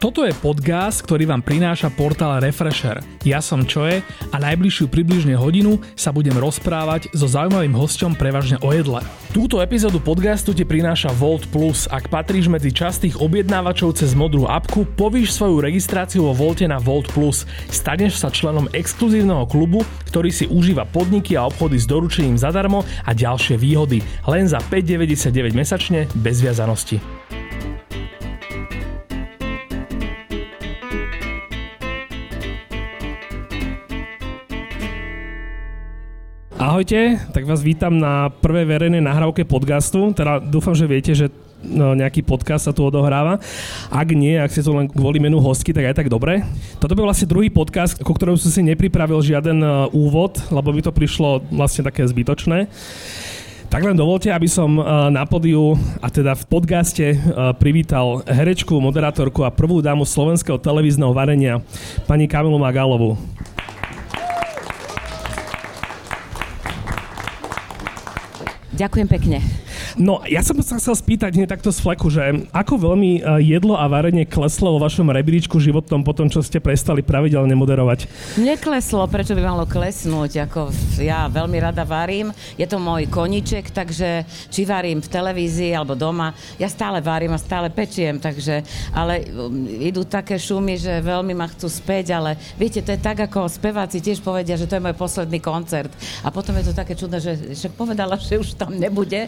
Toto je podcast, ktorý vám prináša portál Refresher. Ja som Čoje a najbližšiu približne hodinu sa budem rozprávať so zaujímavým hosťom prevažne o jedle. Túto epizódu podcastu ti prináša Volt Plus. Ak patríš medzi častých objednávačov cez modrú apku, povíš svoju registráciu vo Volte na Volt Plus. Staneš sa členom exkluzívneho klubu, ktorý si užíva podniky a obchody s doručením zadarmo a ďalšie výhody. Len za 5,99 mesačne bez viazanosti. Ahojte, tak vás vítam na prvej verejnej nahrávke podcastu. Teda dúfam, že viete, že nejaký podcast sa tu odohráva. Ak nie, ak ste to len kvôli menu hostky, tak aj tak dobre. Toto bol vlastne druhý podcast, ku ktorému som si nepripravil žiaden úvod, lebo by to prišlo vlastne také zbytočné. Tak len dovolte, aby som na pódiu, a teda v podcaste privítal herečku, moderátorku a prvú dámu slovenského televízneho varenia, pani Kamilu Magálovú. Ďakujem pekne. No, ja som sa chcel spýtať hneď takto z fleku, že ako veľmi jedlo a varenie kleslo vo vašom rebríčku životnom po tom, čo ste prestali pravidelne moderovať? Nekleslo, prečo by malo klesnúť? Ja veľmi rada varím, je to môj koníček, takže či varím v televízii alebo doma, ja stále varím a stále pečiem, takže, ale idú také šumy, že veľmi ma chcú späť, ale viete, to je tak, ako speváci tiež povedia, že to je môj posledný koncert a potom je to také čudné, že povedala, že už tam nebude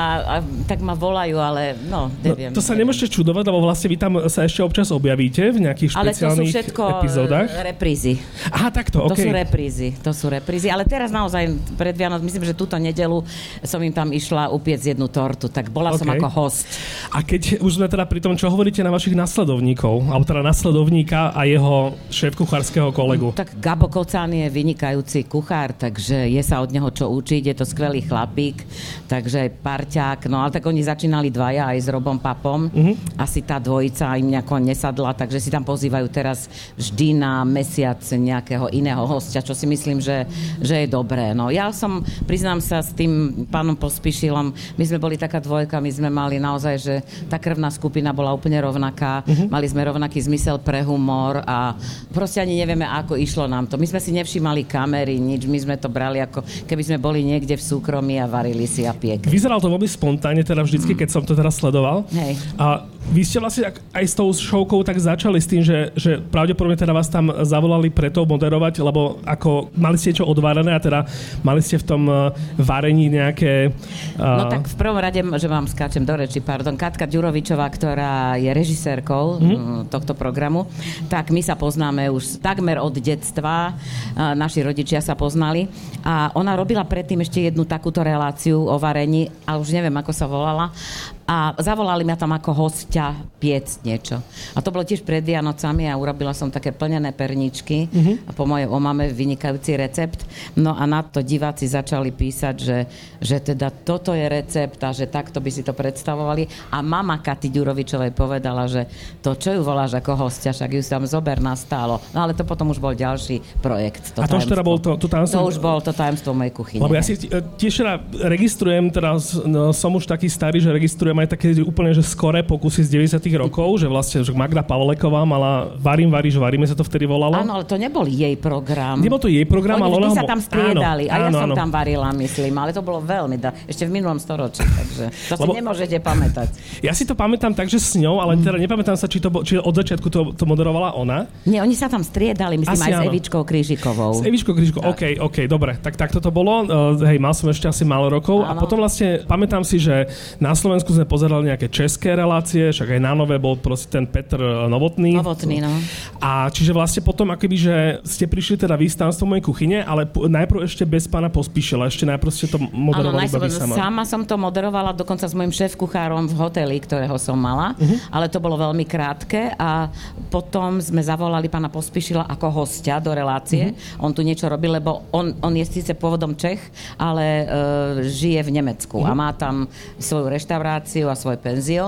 a tak ma volajú, ale neviem. No, to sa nemôžete čudovať, lebo vlastne vy tam sa ešte občas objavíte v nejakých špeciálnych epizódach. Ale to sú všetko reprízy. Aha, takto, okej. To sú reprízy, ale teraz naozaj pred Vianoc, myslím, že túto nedeľu som im tam išla upiecť jednu tortu, tak bola som ako host. A keď už sme teda pri tom, čo hovoríte na vašich nasledovníkov, alebo teda nasledovníka a jeho šéf-kuchárskeho kolegu? Tak Gabo Kocán je vynikajúci kuchár, takže je sa od neho čo učiť, je to skvelý chlapík, takže parťák, no ale tak oni začínali dvaja aj s Robom Papom. Asi tá dvojica im nejako nesadla, takže si tam pozývajú teraz vždy na mesiac nejakého iného hostia, čo si myslím, že je dobré. No ja som, priznám sa, s tým pánom Pospíšilom, my sme boli taká dvojka, my sme mali naozaj, že tá krvná skupina bola úplne rovnaká, mali sme rovnaký zmysel pre humor a proste ani nevieme, ako išlo nám to. My sme si nevšímali kamery, nič, my sme to brali ako keby sme boli niekde v súkromí a varili si a piekli. Vyzeral to veľmi spontánne teda vždycky, keď som to teraz sledoval. Hej. A vy ste vlastne aj s tou showkou tak začali s tým, že pravdepodobne teda vás tam zavolali preto moderovať, lebo ako mali ste niečo odvarené a teda mali ste v tom varení nejaké... No tak v prvom rade, že vám skáčem do reči, Katka Ďurovičová, ktorá je režisérkou tohto programu, tak my sa poznáme už takmer od detstva, naši rodičia sa poznali a ona robila predtým ešte jednu takúto reláciu o varení, ale už neviem, ako sa volala. A zavolali ma tam ako hostia piecť niečo. A to bolo tiež pred Vianocami a urobila som také plnené perničky a po mojej omame vynikajúci recept. No a na to diváci začali písať, že teda toto je recept a že takto by si to predstavovali. A mama Katy Ďurovičovej povedala, že to, čo ju voláš ako hostia, však ju tam zober na stálo. No ale to potom už bol ďalší projekt. A to už teda bol to tajomstvo? To už bol to tajomstvo mojej kuchyne. Lebo ja si tiež registrujem, teraz som už taký starý, že registrujem aj také úplne, že skoré pokusy z 90. rokov, že vlastne že Magda Pavleková mala varíme sa to vtedy volalo. Áno, ale to nebol jej program. Nebol to jej program, ale oni sa tam striedali. Áno, a ja som tam varila, myslím, ale to bolo veľmi ešte v minulom storočí, takže to si nemôžete pamätať. Ja si to pamätám tak, že s ňou, ale teda nepamätám sa, či od začiatku to moderovala ona. Nie, oni sa tam striedali, myslím, aj s Evičkou Krížikovou. S Evičkou Krížikovou, OK, dobre. Tak to bolo. Hej, mal som ešte asi málo rokov. Áno. A potom vlastne pamätám si, že na Slovensku sme pozerali nejaké české relácie, však aj na Nové bol proste ten Petr Novotný. Novotný, no. A čiže vlastne potom akoby, že ste prišli teda výstanstvo mojej kuchyne, ale najprv ešte bez pána Pospíšila, ešte najprv ste to moderovali iba vy sama. Sama som to moderovala dokonca s mojím šéf-kuchárom v hoteli, ktorého som mala, ale to bolo veľmi krátke a potom sme zavolali pána Pospíšila ako hostia do relácie. On tu niečo robil, lebo on je síce pôvodom Čech, ale žije v Nemecku a má tam svoju reštauráciu a svoj penzión.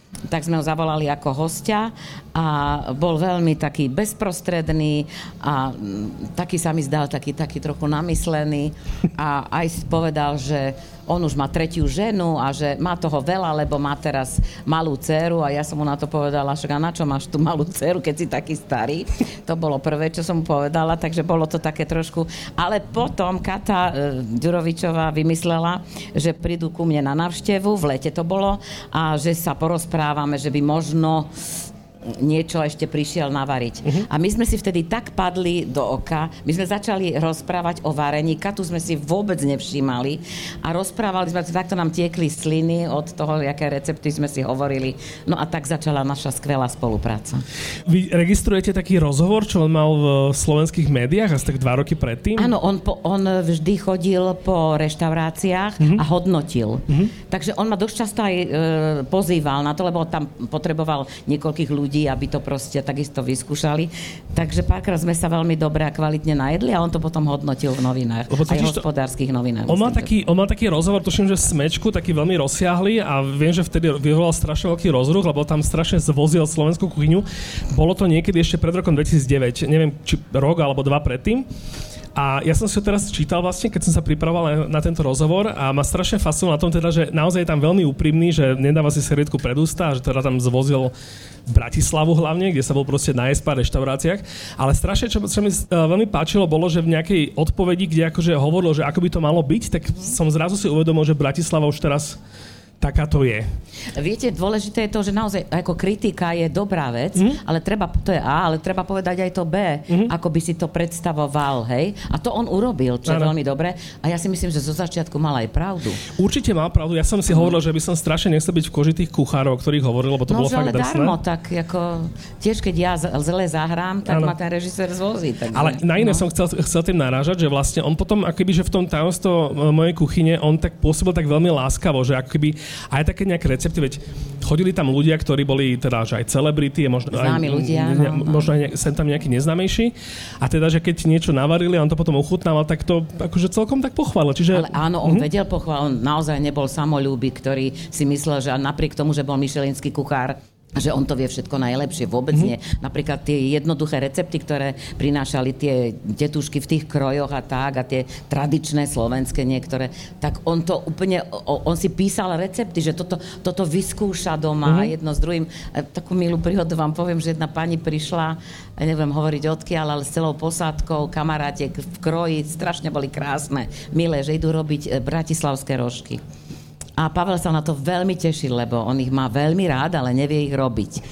tak sme ho zavolali ako hostia a bol veľmi taký bezprostredný a taký sa mi zdal, taký trochu namyslený a aj povedal, že on už má 3. ženu a že má toho veľa, lebo má teraz malú dceru a ja som mu na to povedala, že na čo máš tú malú dceru, keď si taký starý. To bolo prvé, čo som mu povedala, takže bolo to také trošku. Ale potom Kata Ďurovičová vymyslela, že prídu ku mne na návštevu, v lete to bolo, a že sa porozprávame, že by možno niečo ešte prišiel navariť. A my sme si vtedy tak padli do oka, my sme začali rozprávať o varení, Katu sme si vôbec nevšímali a rozprávali sme, takto nám tiekli sliny od toho, aké recepty sme si hovorili. No a tak začala naša skvelá spolupráca. Vy registrujete taký rozhovor, čo on mal v slovenských médiách asi tak 2 roky predtým? Áno, on vždy chodil po reštauráciách a hodnotil. Takže on ma dosť často aj pozýval na to, lebo tam potreboval niekoľkých ľudí, aby to proste takisto vyskúšali. Takže párkrát sme sa veľmi dobre a kvalitne najedli a on to potom hodnotil v novinách. Aj hospodárskych novinách. On mal taký rozhovor, tuším, že Smečku, taký veľmi rozsiahly a viem, že vtedy vyvolal strašne veľký rozruch, lebo tam strašne zvozil slovenskú kuchyňu. Bolo to niekedy ešte pred rokom 2009, neviem, či rok alebo 2 predtým. A ja som si ho teraz čítal vlastne, keď som sa pripravoval na tento rozhovor a ma strašne fascinovalo na tom teda, že naozaj je tam veľmi úprimný, že nedáva si servietku pred ústa a že teda tam zvozil Bratislavu hlavne, kde sa bol proste nájsť pár reštauráciách. Ale strašne, čo mi veľmi páčilo, bolo, že v nejakej odpovedi, kde akože hovoril, že ako by to malo byť, tak som zrazu si uvedomil, že Bratislava už teraz taká to je. Viete, dôležité je to, že naozaj ako kritika je dobrá vec, ale to je A, ale treba povedať aj to B, ako by si to predstavoval, hej? A to on urobil, čo je veľmi dobre. A ja si myslím, že zo začiatku mal aj pravdu. Určite mal pravdu. Ja som si hovoril, že by som strašne nechcel byť v koži tých kuchárov, o ktorých hovoril, lebo to bolo fakt drsné. Darmo, tak ako tiež keď ja zle zahrám, tak ma ten režisér zvozí. Takže, ale na iné som chcel tým narážať, že vlastne on potom, akoby, že v tom tajomstvo mojej kuchyne, on tak pôsobil tak veľmi láskavo, že akoby aj také nejaké recepty, veď chodili tam ľudia, ktorí boli teda že aj celebrity, možno známi ľudia, možno aj sem tam nejaký neznámejší. A teda, že keď niečo navarili a on to potom ochutnával, tak to akože celkom tak pochválil. Čiže... Ale áno, on vedel pochváliť, on naozaj nebol samolúbik, ktorý si myslel, že napriek tomu, že bol michelinský kuchár, že on to vie všetko najlepšie. Vôbec nie. Napríklad tie jednoduché recepty, ktoré prinášali tie tetušky v tých krojoch a tak, a tie tradičné slovenské niektoré, tak on to úplne, on si písal recepty, že toto vyskúša doma jedno s druhým. Takú milú príhodu vám poviem, že jedna pani prišla, neviem hovoriť odkiaľ, ale s celou posádkou kamarátiek v kroji, strašne boli krásne, milé, že idú robiť bratislavské rožky. A Pavel sa na to veľmi tešil, lebo on ich má veľmi rád, ale nevie ich robiť.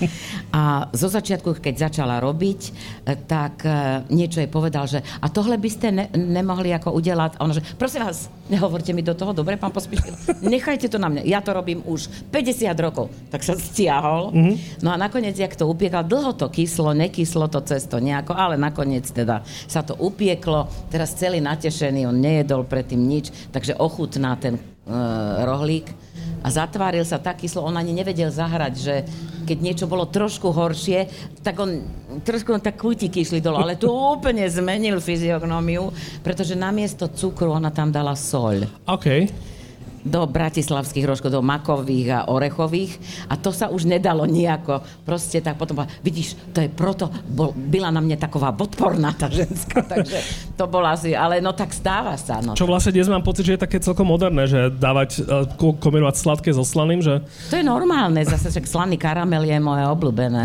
A zo začiatku, keď začala robiť, tak niečo jej povedal, že a tohle by ste nemohli ako udelať. A ona, že prosím vás, nehovorte mi do toho, dobre, pán Pospíšil, nechajte to na mňa, ja to robím už 50 rokov. Tak sa stiahol. No a nakoniec, jak to upiekal, dlho to kyslo, nekyslo to cesto nejako, ale nakoniec teda sa to upieklo. Teraz celý natešený, on nejedol predtým nič, takže ochutná ten rohlík a zatváril sa tak kyslo, on ani nevedel zahrať, že keď niečo bolo trošku horšie, tak on trošku tak kútiky išli dole, ale tu úplne zmenil fyziognómiu, pretože namiesto cukru ona tam dala soľ. OK. Do bratislavských rožkov, do makových a orechových a to sa už nedalo nejako. Proste tak potom, vidíš, to je proto, byla na mne taková podporná tá ženská, takže to bola asi, ale no tak stáva sa. No. Čo vlastne dnes mám pocit, že je také celkom moderné, že dávať, kombinovať sladké so slaným, že... To je normálne, zase však slaný karamel je moje obľúbené.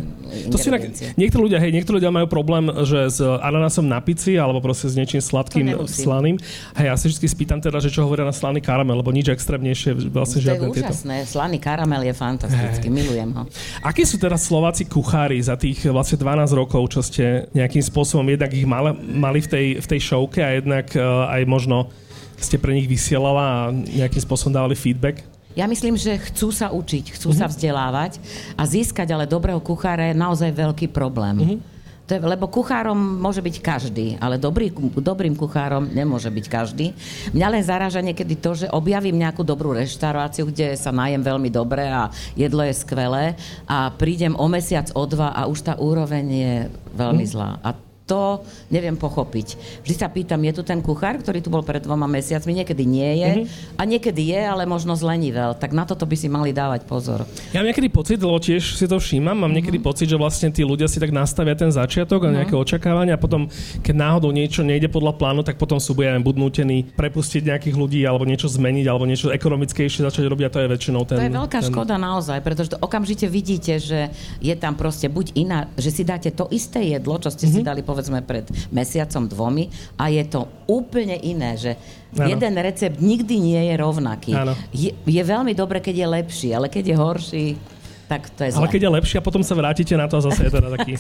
To si niektorí ľudia majú problém, že s ananásom na pici alebo proste s niečím sladkým, slaným. Hej, ja si vždy spýtam teda, že čo hovoria na slaný karamel, lebo nič extrémnejšie vlastne žiadne tieto. To je úžasné, slaný karamel je fantastický, milujem ho. Akí sú teraz Slováci kuchári za tých vlastne 12 rokov, čo ste nejakým spôsobom jednak ich mali v tej showke a jednak aj možno ste pre nich vysielala a nejakým spôsobom dávali feedback? Ja myslím, že chcú sa učiť, chcú sa vzdelávať a získať ale dobrého kuchára je naozaj veľký problém. Lebo kuchárom môže byť každý, ale dobrým kuchárom nemôže byť každý. Mňa len zaráža niekedy to, že objavím nejakú dobrú reštauráciu, kde sa najem veľmi dobre a jedlo je skvelé a prídem o mesiac, o dva a už tá úroveň je veľmi zlá. A to neviem pochopiť. Vždy sa pýtam, je tu ten kuchár, ktorý tu bol pred 2 mesiacmi, niekedy nie je a niekedy je, ale možno zlenivel. Tak na toto by si mali dávať pozor. Ja mám niekedy pocit, lebo tiež si to všímam, mám niekedy pocit, že vlastne tí ľudia si tak nastavia ten začiatok a nejaké očakávania a potom, keď náhodou niečo nejde podľa plánu, tak potom sú budú nútení prepustiť nejakých ľudí alebo niečo zmeniť alebo niečo ekonomickejšie začať robiť a to je väčšinou ten... To je veľká škoda naozaj, pretože okamžite vidíte, že je tam proste buď iná, že si dáte to isté jedlo, čo ste si dali povedzme pred mesiacom 2 a je to úplne iné, že jeden recept nikdy nie je rovnaký. Je veľmi dobre, keď je lepší, ale keď je horší, tak to je zle. Ale keď je lepší a potom sa vrátite na to a zase je teda taký...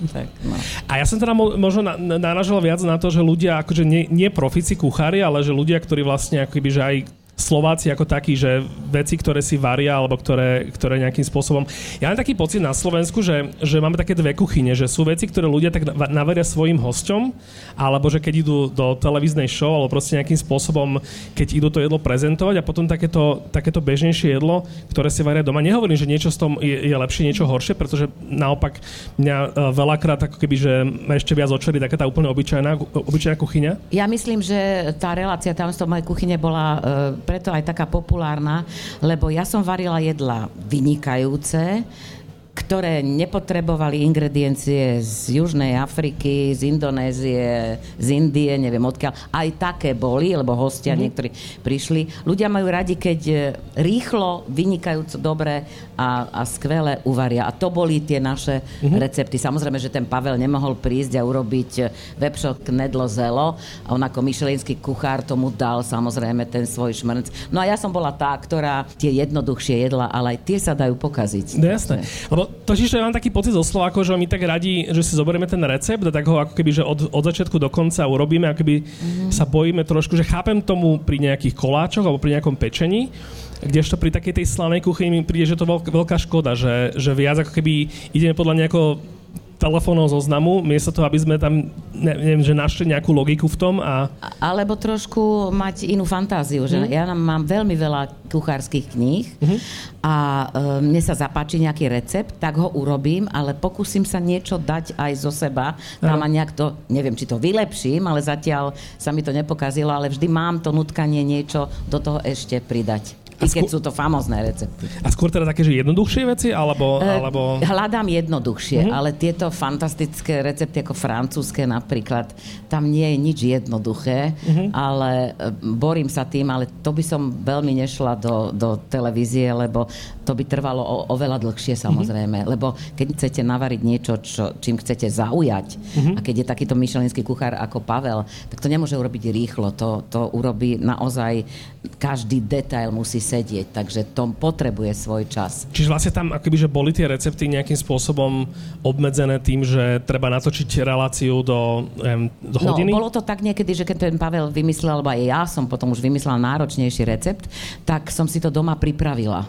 A ja som teda možno naražal viac na to, že ľudia, akože nie profici kuchári, ale že ľudia, ktorí vlastne akoby, že aj Slováci ako takí, že veci, ktoré si varia alebo ktoré nejakým spôsobom... Ja mám taký pocit na Slovensku, že máme také dve kuchyne, že sú veci, ktoré ľudia tak navaria svojim hosťom, alebo že keď idú do televíznej show, alebo proste nejakým spôsobom, keď idú to jedlo prezentovať a potom takéto bežnejšie jedlo, ktoré si varia doma. Nehovorím, že niečo z tom je lepšie, niečo horšie, pretože naopak mňa veľakrát ako keby, že ešte viac očarí taká tá úplne obyčajná kuchyňa. Ja myslím, že tá relácia tam z toho mojej kuchyne bola preto aj taká populárna, lebo ja som varila jedlá vynikajúce, ktoré nepotrebovali ingrediencie z Južnej Afriky, z Indonézie, z Indie, neviem odkiaľ. Aj také boli, lebo hostia niektorí prišli. Ľudia majú radi, keď rýchlo, vynikajúco dobre a skvele uvaria. A to boli tie naše recepty. Samozrejme, že ten Pavel nemohol prísť a urobiť vepšo knedlo zelo. A on ako michelinský kuchár tomu dal samozrejme ten svoj šmrnc. No a ja som bola tá, ktorá tie jednoduchšie jedla, ale aj tie sa dajú pokaziť. No jasné. Totiž ja mám taký pocit zo Slovákov, že my tak radi, že si zoberieme ten recept a tak ho ako keby, že od začiatku do konca urobíme, ako keby sa bojíme trošku, že chápem tomu pri nejakých koláčoch alebo pri nejakom pečení, kdežto pri takej tej slanej kuchyni mi príde, že to veľká škoda, že viac ako keby ideme podľa nejakého telefónov zoznamu, miesto toho, aby sme tam, neviem, že našli nejakú logiku v tom a... Alebo trošku mať inú fantáziu, že ja mám veľmi veľa kuchárskych kníh a mne sa zapáči nejaký recept, tak ho urobím, ale pokúsim sa niečo dať aj zo seba. Tam a nejak to, neviem, či to vylepším, ale zatiaľ sa mi to nepokazilo, ale vždy mám to nutkanie niečo do toho ešte pridať. I keď sú to famózne recepty. A skôr teda také, že jednoduchšie veci? Alebo... Hľadám jednoduchšie, ale tieto fantastické recepty ako francúzske napríklad, tam nie je nič jednoduché, ale borím sa tým, ale to by som veľmi nešla do televízie, lebo to by trvalo oveľa dlhšie samozrejme, lebo keď chcete navariť niečo, čím chcete zaujať, a keď je takýto michelinský kuchár ako Pavel, tak to nemôže urobiť rýchlo, to urobí naozaj, každý detail musí sedieť, takže to potrebuje svoj čas. Čiže vlastne tam akoby, že boli tie recepty nejakým spôsobom obmedzené tým, že treba natočiť reláciu do hodiny? No, bolo to tak niekedy, že keď ten Pavel vymyslel, alebo aj ja som potom už vymyslela náročnejší recept, tak som si to doma pripravila.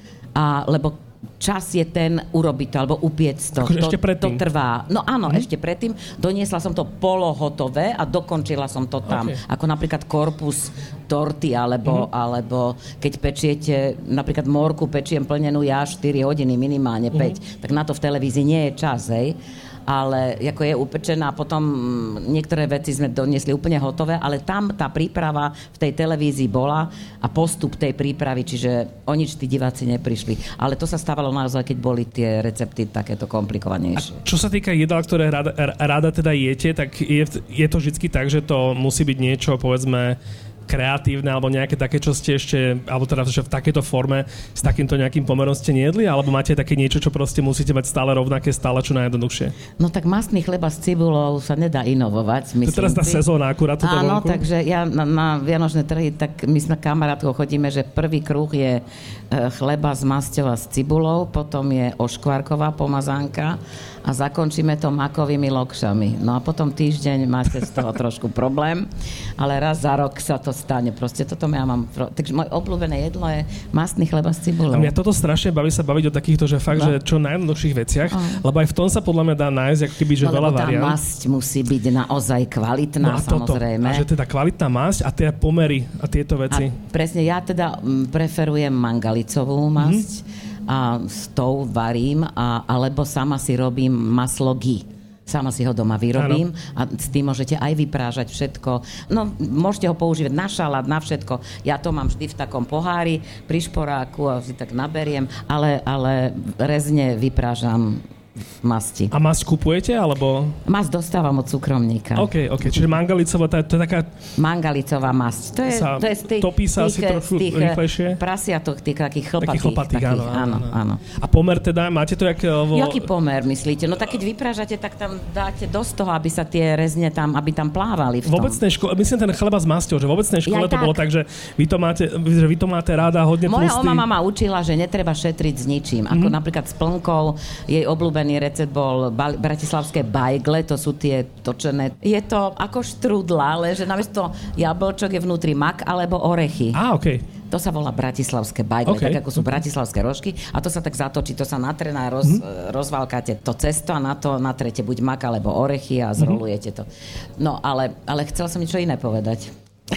Lebo čas je ten urobiť to, alebo upiec to. Akože to trvá. No áno, ešte predtým. Doniesla som to polohotové a dokončila som to tam. Okay. Ako napríklad korpus torty, alebo keď pečiete, napríklad morku pečiem plnenú ja 4 hodiny, minimálne 5, tak na to v televízii nie je čas, hej. Ale ako je upečená, potom niektoré veci sme doniesli úplne hotové, ale tam tá príprava v tej televízii bola a postup tej prípravy, čiže o nič tí diváci neprišli. Ale to sa stávalo naozaj, keď boli tie recepty takéto komplikovanejšie. A čo sa týka jedál, ktoré rada teda jete, tak je to vždycky tak, že to musí byť niečo, povedzme, kreatívne, alebo nejaké také, čo ste ešte, alebo teda že v takejto forme s takýmto nejakým pomerom ste nejedli, alebo máte také niečo, čo proste musíte mať stále rovnaké, stále čo najjednoduchšie? No tak mastný chleba s cibulou sa nedá inovovať, myslím. To je teraz tá sezóna akurát. Áno, takže ja na vianočné trhy, tak my sme kamarátkou chodíme, že prvý kruh je chleba s masťou a s cibulou, potom je oškvarková pomazánka a zakončíme to makovými lokšami. No a potom týždeň máte z toho trošku problém, ale raz za rok sa to stane. Proste toto ja mám... Takže moje obľúbené jedlo je mastný chleba s cibulou. A mňa toto strašne baví sa baviť o takýchto, že fakt, že čo najjednoduchších veciach, lebo aj v tom sa podľa mňa dá nájsť ako keby, že veľa variant. Tá masť musí byť naozaj kvalitná, samozrejme. A že teda kvalitná masť a tie pomery a tieto veci. A presne, ja teda preferujem mangalicovú masť, a s tou varím, alebo sama si robím maslo ghee. sama si ho doma vyrobím a s tým môžete aj vyprážať všetko. No, môžete ho používať na šalát, na všetko. Ja to mám vždy v takom pohári, pri šporáku a si tak naberiem, ale rezne vyprážam masti. A masť kupujete, alebo? Masť dostávam od cukromníka. OK. Čiže mangalicová, to je taká... Mangalicová masť. To je z tých... Topí sa asi trochu rýchlejšie? Prasiatok, tých takých chlpatých. Áno. A pomer teda, máte to jak... Jaký pomer, myslíte? No tak keď vyprážate, tak tam dáte dosť toho, aby sa tie rezne tam, aby tam plávali v tom. V obecnej škole, myslím ten chleba s masťou, že v obecnej škole to bolo tak, že vy to máte ráda hodne tlustý. Moja mama ma učila, že netreba šetriť s ničím. Ako napríklad s plnkou, jej obľúbený recept bol bratislavské bajgle, to sú tie točené. Je to ako štrudla, ale že namiesto jablčok je vnútri mak alebo orechy. OK. To sa volá bratislavské bajgle, tak ako sú bratislavské rožky a to sa tak zatočí, to sa natrená, rozvalkáte to cesto a na to natrete buď mak alebo orechy a zrolujete to. No, ale chcela som niečo iné povedať.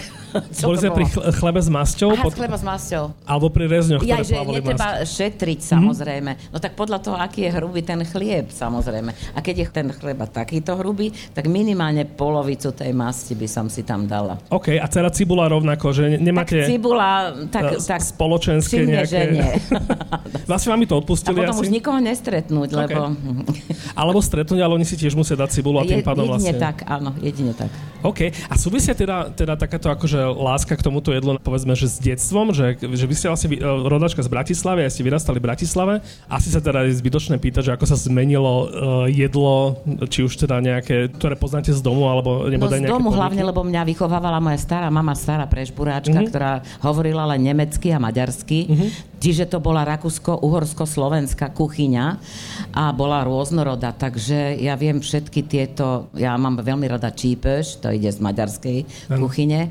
Boli sme pri chlebe s masťou? Chleba s masťou. Alebo pri rezňoch, ktoré že plávali netreba šetriť, samozrejme. No tak podľa toho, aký je hrubý ten chlieb, samozrejme. A keď je ten chleba takýto hrubý, tak minimálne polovicu tej masti by som si tam dala. OK, a celá cibula rovnako, že nemáte... Tak cibula, tak spoločenské nejaké... Vlastne vám mi to odpustili asi? A potom už nikoho nestretnúť, lebo... Alebo stretnúť, ale oni si tiež musia dať cibulu a tým pádom vlastne... Jedine tak. OK, a súvisia teda takáto akože láska k tomuto jedlu, povedzme, že s detstvom, že vy ste vlastne rodáčka z Bratislavy a ste vyrastali v Bratislave. Asi sa teda je zbytočné pýtať, že ako sa zmenilo jedlo, či už teda nejaké, ktoré poznáte z domu, alebo nebodaj nejaké... No z domu podniky. Hlavne, lebo mňa vychovávala moja stará mama, stará prežburáčka, ktorá hovorila len nemecky a maďarsky. Čiže to bola rakúsko-uhorsko-slovenská kuchyňa a bola rôznorodá, takže ja viem všetky tieto, ja mám veľmi rada čípeš, to ide z maďarskej kuchyne.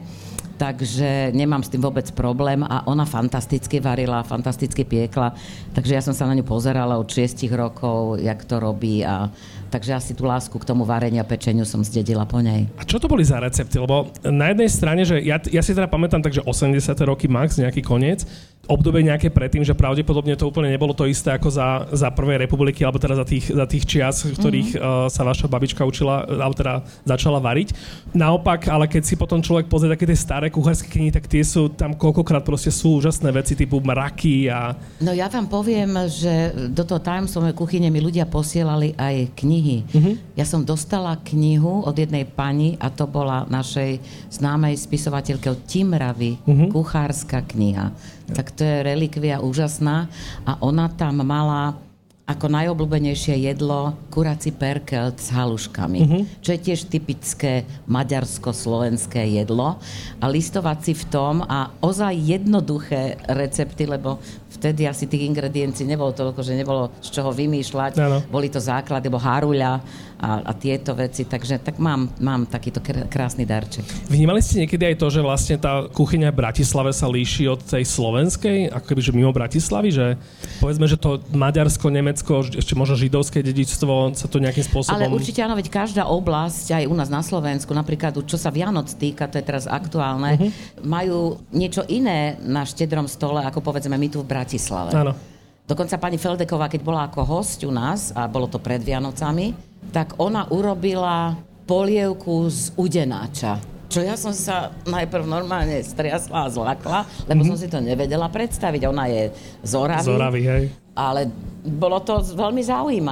Takže nemám s tým vôbec problém a ona fantasticky varila, fantasticky piekla, takže ja som sa na ňu pozerala od 6 rokov, jak to robí a takže asi tú lásku k tomu vareniu a pečeniu som zdedila po nej. A čo to boli za recepty? Lebo na jednej strane, že ja si teda pamätám tak, že 80. roky max, nejaký koniec, obdobie nejaké predtým, že pravdepodobne to úplne nebolo to isté ako za prvej republiky, alebo teda za tých čias, v ktorých sa vaša babička učila, alebo teda začala variť. Naopak, ale keď si potom človek pozrie také tie staré kuchárske knihy, tak tie sú tam koľkokrát proste sú úžasné veci typu mraky a... No ja vám poviem, že do toho tajomstvovej kuchyne mi ľudia posielali aj knihy. Ja som dostala knihu od jednej pani a to bola našej známej spisovateľke od Timravy, kuchárska kniha. Tak to je relikvia úžasná a ona tam mala ako najobľúbenejšie jedlo kurací perkelt s haluškami, čo je tiež typické maďarsko-slovenské jedlo a listovať si v tom a ozaj jednoduché recepty, lebo vtedy asi tých ingrediencií nebolo toľko, že nebolo z čoho vymýšľať. Boli to základy, alebo haruľa a tieto veci, takže tak mám takýto krásny darček. Vnímali ste niekedy aj to, že vlastne tá kuchyňa v Bratislave sa líši od tej slovenskej, ako keby, že mimo Bratislavy, že povedzme, že to Maďarsko, Nemecko, ešte možno židovské dedičstvo sa to nejakým spôsobom... Ale určite áno, veď každá oblasť, aj u nás na Slovensku, napríklad čo sa Vianoc týka, to je teraz aktuálne, majú niečo iné na štedrom stole, ako povedzme my tu v Bratislave. Áno. Dokonca pani Feldeková, keď bola ako hosť u nás, a bolo to pred Vianocami, tak ona urobila polievku z udenáča. Čo ja som sa najprv normálne striasla a zlakla, lebo som si to nevedela predstaviť. Ona je z Oravy, hej. Ale bolo to veľmi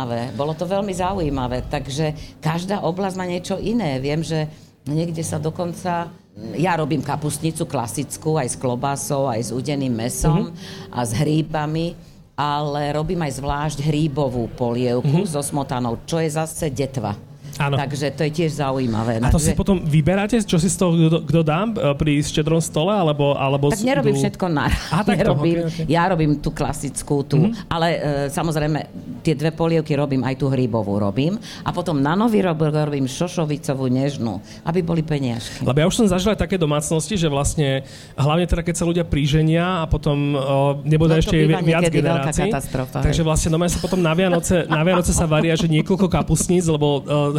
zaujímavé. Takže každá oblasť má niečo iné. Viem, že niekde sa dokonca... Ja robím kapustnicu klasickú, aj s klobásou, aj s udeným mesom a s hríbami, ale robím aj zvlášť hríbovú polievku so smotanou, čo je zase detva. Áno. Takže to je tiež zaujímavé. A to si potom vyberáte, čo si z toho kto dá pri štedrom stole? Alebo tak nerobím všetko naraz. Okay. Ja robím tú klasickú, ale samozrejme tie dve polievky robím, aj tú hríbovú robím. A potom na nový rok robím šošovicovú nežnú, aby boli peniažky. Lebo ja už som zažil aj také domácnosti, že vlastne, hlavne teda keď sa ľudia príženia a potom nebude ešte viac generácií. Takže vlastne sa potom na Vianoce sa varia, že niekoľko kapustníc, lebo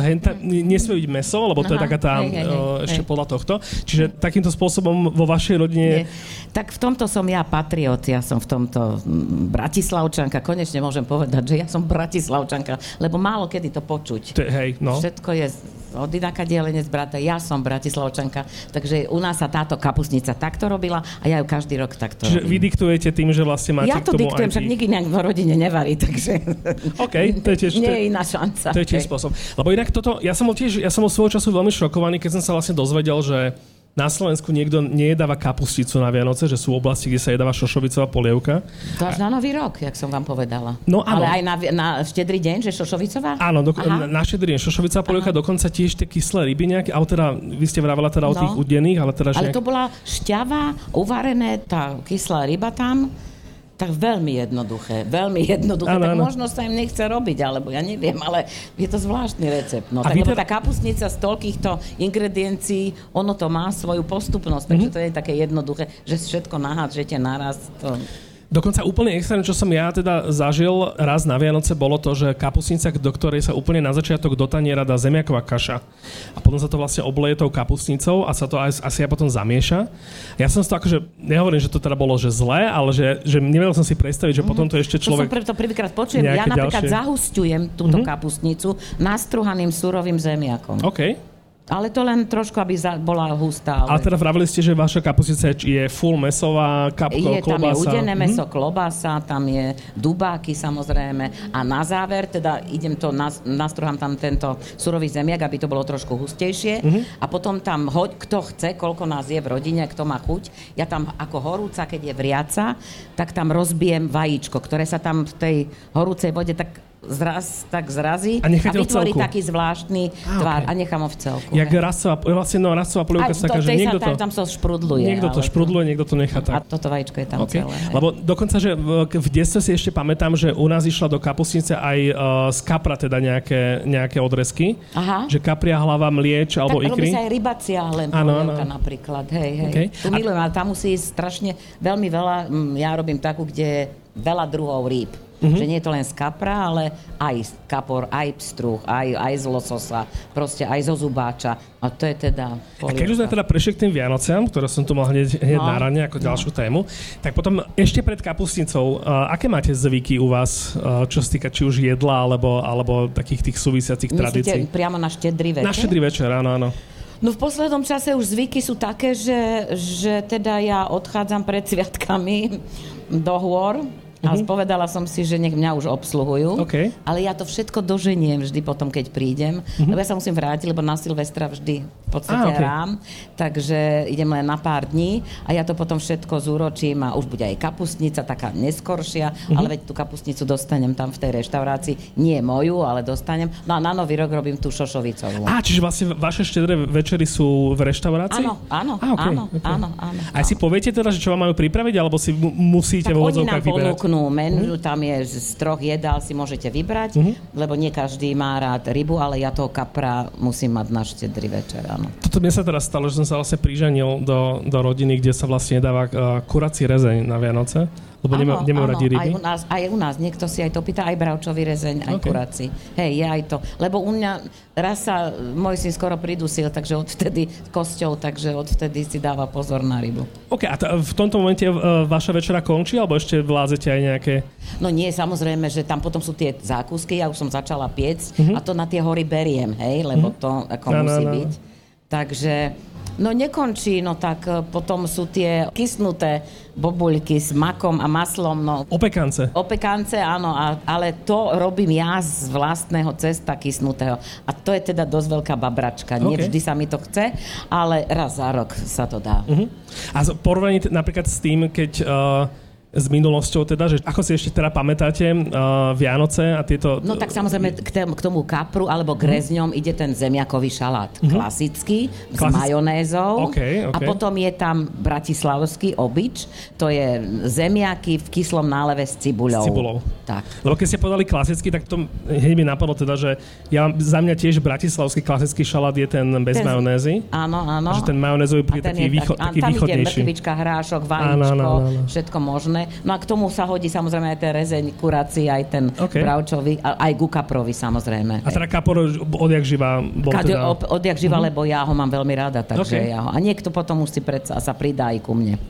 nesmie byť mäso, lebo to je taká tá ešte podľa tohto. Čiže takýmto spôsobom vo vašej rodine... Tak v tomto som ja patriot, ja som v tomto Bratislavčanka. Konečne môžem povedať, že ja som Bratislavčanka, lebo málo kedy to počuť. Všetko je od inaká dielenec brata, ja som Bratislavčanka, takže u nás sa táto kapustnica takto robila a ja ju každý rok takto robím. Čiže vy diktujete tým, že vlastne máte k tomu aj... Ja to diktujem, však nikdy nejak v rodine nevarí, takže... OK, to je tiež... Nie je iná šanca. To je tiež spôsob. Lebo inak toto, ja som bol svojho času veľmi šokovaný, keď som sa vlastne dozvedel, že na Slovensku niekto nejedáva kapusticu na Vianoce, že sú oblasti, kde sa jedáva šošovicová polievka. To až na Nový rok, jak som vám povedala. No áno. Ale aj na štedrý deň, že šošovicová? Áno, na štedrý deň šošovicová polievka, dokonca tiež tie kyslé ryby nejaké, ale teda, vy ste vravela teda o tých udených, ale teda... Ale to bola šťava, uvarené, tá kyslá ryba tam, tak veľmi jednoduché. Tak možno sa im nechce robiť, alebo ja neviem, ale je to zvláštny recept. No, tak, lebo tá kapustnica z toľkýchto ingrediencií, ono to má svoju postupnosť, takže to je také jednoduché, že všetko nahádžete naraz. Dokonca úplne extrém, čo som ja teda zažil raz na Vianoce, bolo to, že kapustnica, do ktorej sa úplne na začiatok do taniera dá zemiaková kaša. A potom sa to vlastne obleje tou kapustnicou a sa to asi aj potom zamieša. Ja som si to akože, nehovorím, že to teda bolo, že zlé, ale že nevedel som si predstaviť, že potom to ešte človek... To som preto prvýkrát počujem. Ja napríklad zahusťujem túto kapustnicu nastruhaným surovým zemiakom. OK. Ale to len trošku, aby bola hustá. Ale teda vravili ste, že vaša kapustica je full mesová, klobása. Tam je udené meso, klobása, tam je dubáky samozrejme. A na záver, teda idem to, nastruhám tam tento surový zemiak, aby to bolo trošku hustejšie. A potom tam kto chce, koľko nás je v rodine, kto má chuť. Ja tam ako horúca, keď je vriaca, tak tam rozbijem vajíčko, ktoré sa tam v tej horúcej vode tak zrazí a vytvorí taký zvláštny tvar a nechám ho v celku. Jak rasová polievka sa taká, že niekto to... Tam sa šprudluje. Niekto to šprudluje, niekto to nechá tak. A toto vajíčko je tam celé. Lebo dokonca, že v detstve si ešte pamätám, že u nás išla do kapustnice aj z kapra teda nejaké odrezky. Aha. Že kapria hlava, mlieč alebo ikry. Tak robí sa aj rybacia polievka napríklad. Hej. Tu milujem, ale tam musí ísť strašne veľmi veľa. Ja robím takú, kde je veľa druhov rýb. Že nie je to len z kapra, ale aj z kapor, aj pstruh, aj z lososa, proste aj zo zubáča. A to je teda polievka. A keď už sme teda prešli k tým Vianociam, ktoré som tu mal hneď na rane ako ďalšiu tému, tak potom ešte pred kapustnicou, aké máte zvyky u vás, čo sa týka či už jedla, alebo takých tých súvisiacich tradícií? Myslíte priamo na štedrý večer? Na štedrý večer, áno. No v poslednom čase už zvyky sú také, že teda ja odchádzam pred sviatkami do hôr. A povedala som si, že nech mňa už obsluhujú. Okay. Ale ja to všetko doženiem vždy potom, keď prídem. Lebo ja sa musím vrátiť, lebo na Silvestra vždy v podstate rám. Takže idem len na pár dní a ja to potom všetko zúročím a už bude aj kapustnica, taká neskoršia, ale veď tú kapustnicu dostanem tam v tej reštaurácii. Nie moju, ale dostanem. No a na Nový rok robím tú šošovicovú. Čiže vlastne vaše štedré večery sú v reštaurácii? Áno. A si poviete teda, že čo vám majú pripraviť, alebo si musíte v úvodzovkách vyberať? Menu, tam je z 3 jedál, si môžete vybrať, lebo nie každý má rád rybu, ale ja toho kapra musím mať na štedrý večer, áno. Toto mne sa teraz stalo, že som sa vlastne priženil do rodiny, kde sa vlastne dáva kurací rezeň na Vianoce, lebo nemajú radi ryby. Aj u nás, niekto si aj to pýta, aj bravčový rezeň, aj kurací. Hej, je aj to. Lebo u mňa raz sa môj syn skoro pridusil, takže odvtedy kosťou, takže odvtedy si dáva pozor na rybu. OK, a v tomto momente vaša večera končí, alebo ešte vládzete aj nejaké... No nie, samozrejme, že tam potom sú tie zákusky, ja už som začala piecť a to na tie hory beriem, hej, lebo to ako musí byť. Takže... No nekončí, no tak potom sú tie kysnuté bobuľky s makom a maslom. No. Opekance, áno, ale to robím ja z vlastného cesta kysnutého. A to je teda dosť veľká babračka. Nie vždy sa mi to chce, ale raz za rok sa to dá. A porovnaní napríklad s tým, keď... s minulosťou teda, že ako si ešte teda pamätáte Vianoce a tieto... No tak samozrejme k tomu kapru alebo k rezňom ide ten zemiakový šalát. Klasický, s majonézou. A potom je tam bratislavský obič, to je zemiaky v kyslom náleve s cibuľou. Tak. Lebo keď ste povedali klasický, tak to hneď mi napadlo teda, že za mňa tiež bratislavský klasický šalát je ten bez majonézy. Áno. A že ten majonézový je taký východnejší. Tam ide mrkvička, hrášok, vajíčko, všetko možné. silné. No a k tomu sa hodí samozrejme aj ten rezeň kurací, aj ten bravčový, aj ku kaprovi samozrejme. A teda kapor odjak živa bol teda... Odjak živa, lebo ja ho mám veľmi rada, takže ja ho. A niekto potom musí predsa sa pridá aj ku mne.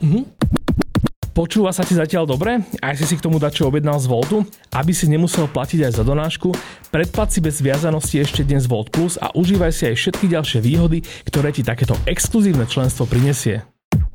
Počúva sa ti zatiaľ dobre? Aj si k tomu dačo objednal z Voltu? Aby si nemusel platiť aj za donášku, predplat si bez viazanosti ešte dnes Volt Plus a užívaj si aj všetky ďalšie výhody, ktoré ti takéto exkluzívne členstvo prinesie.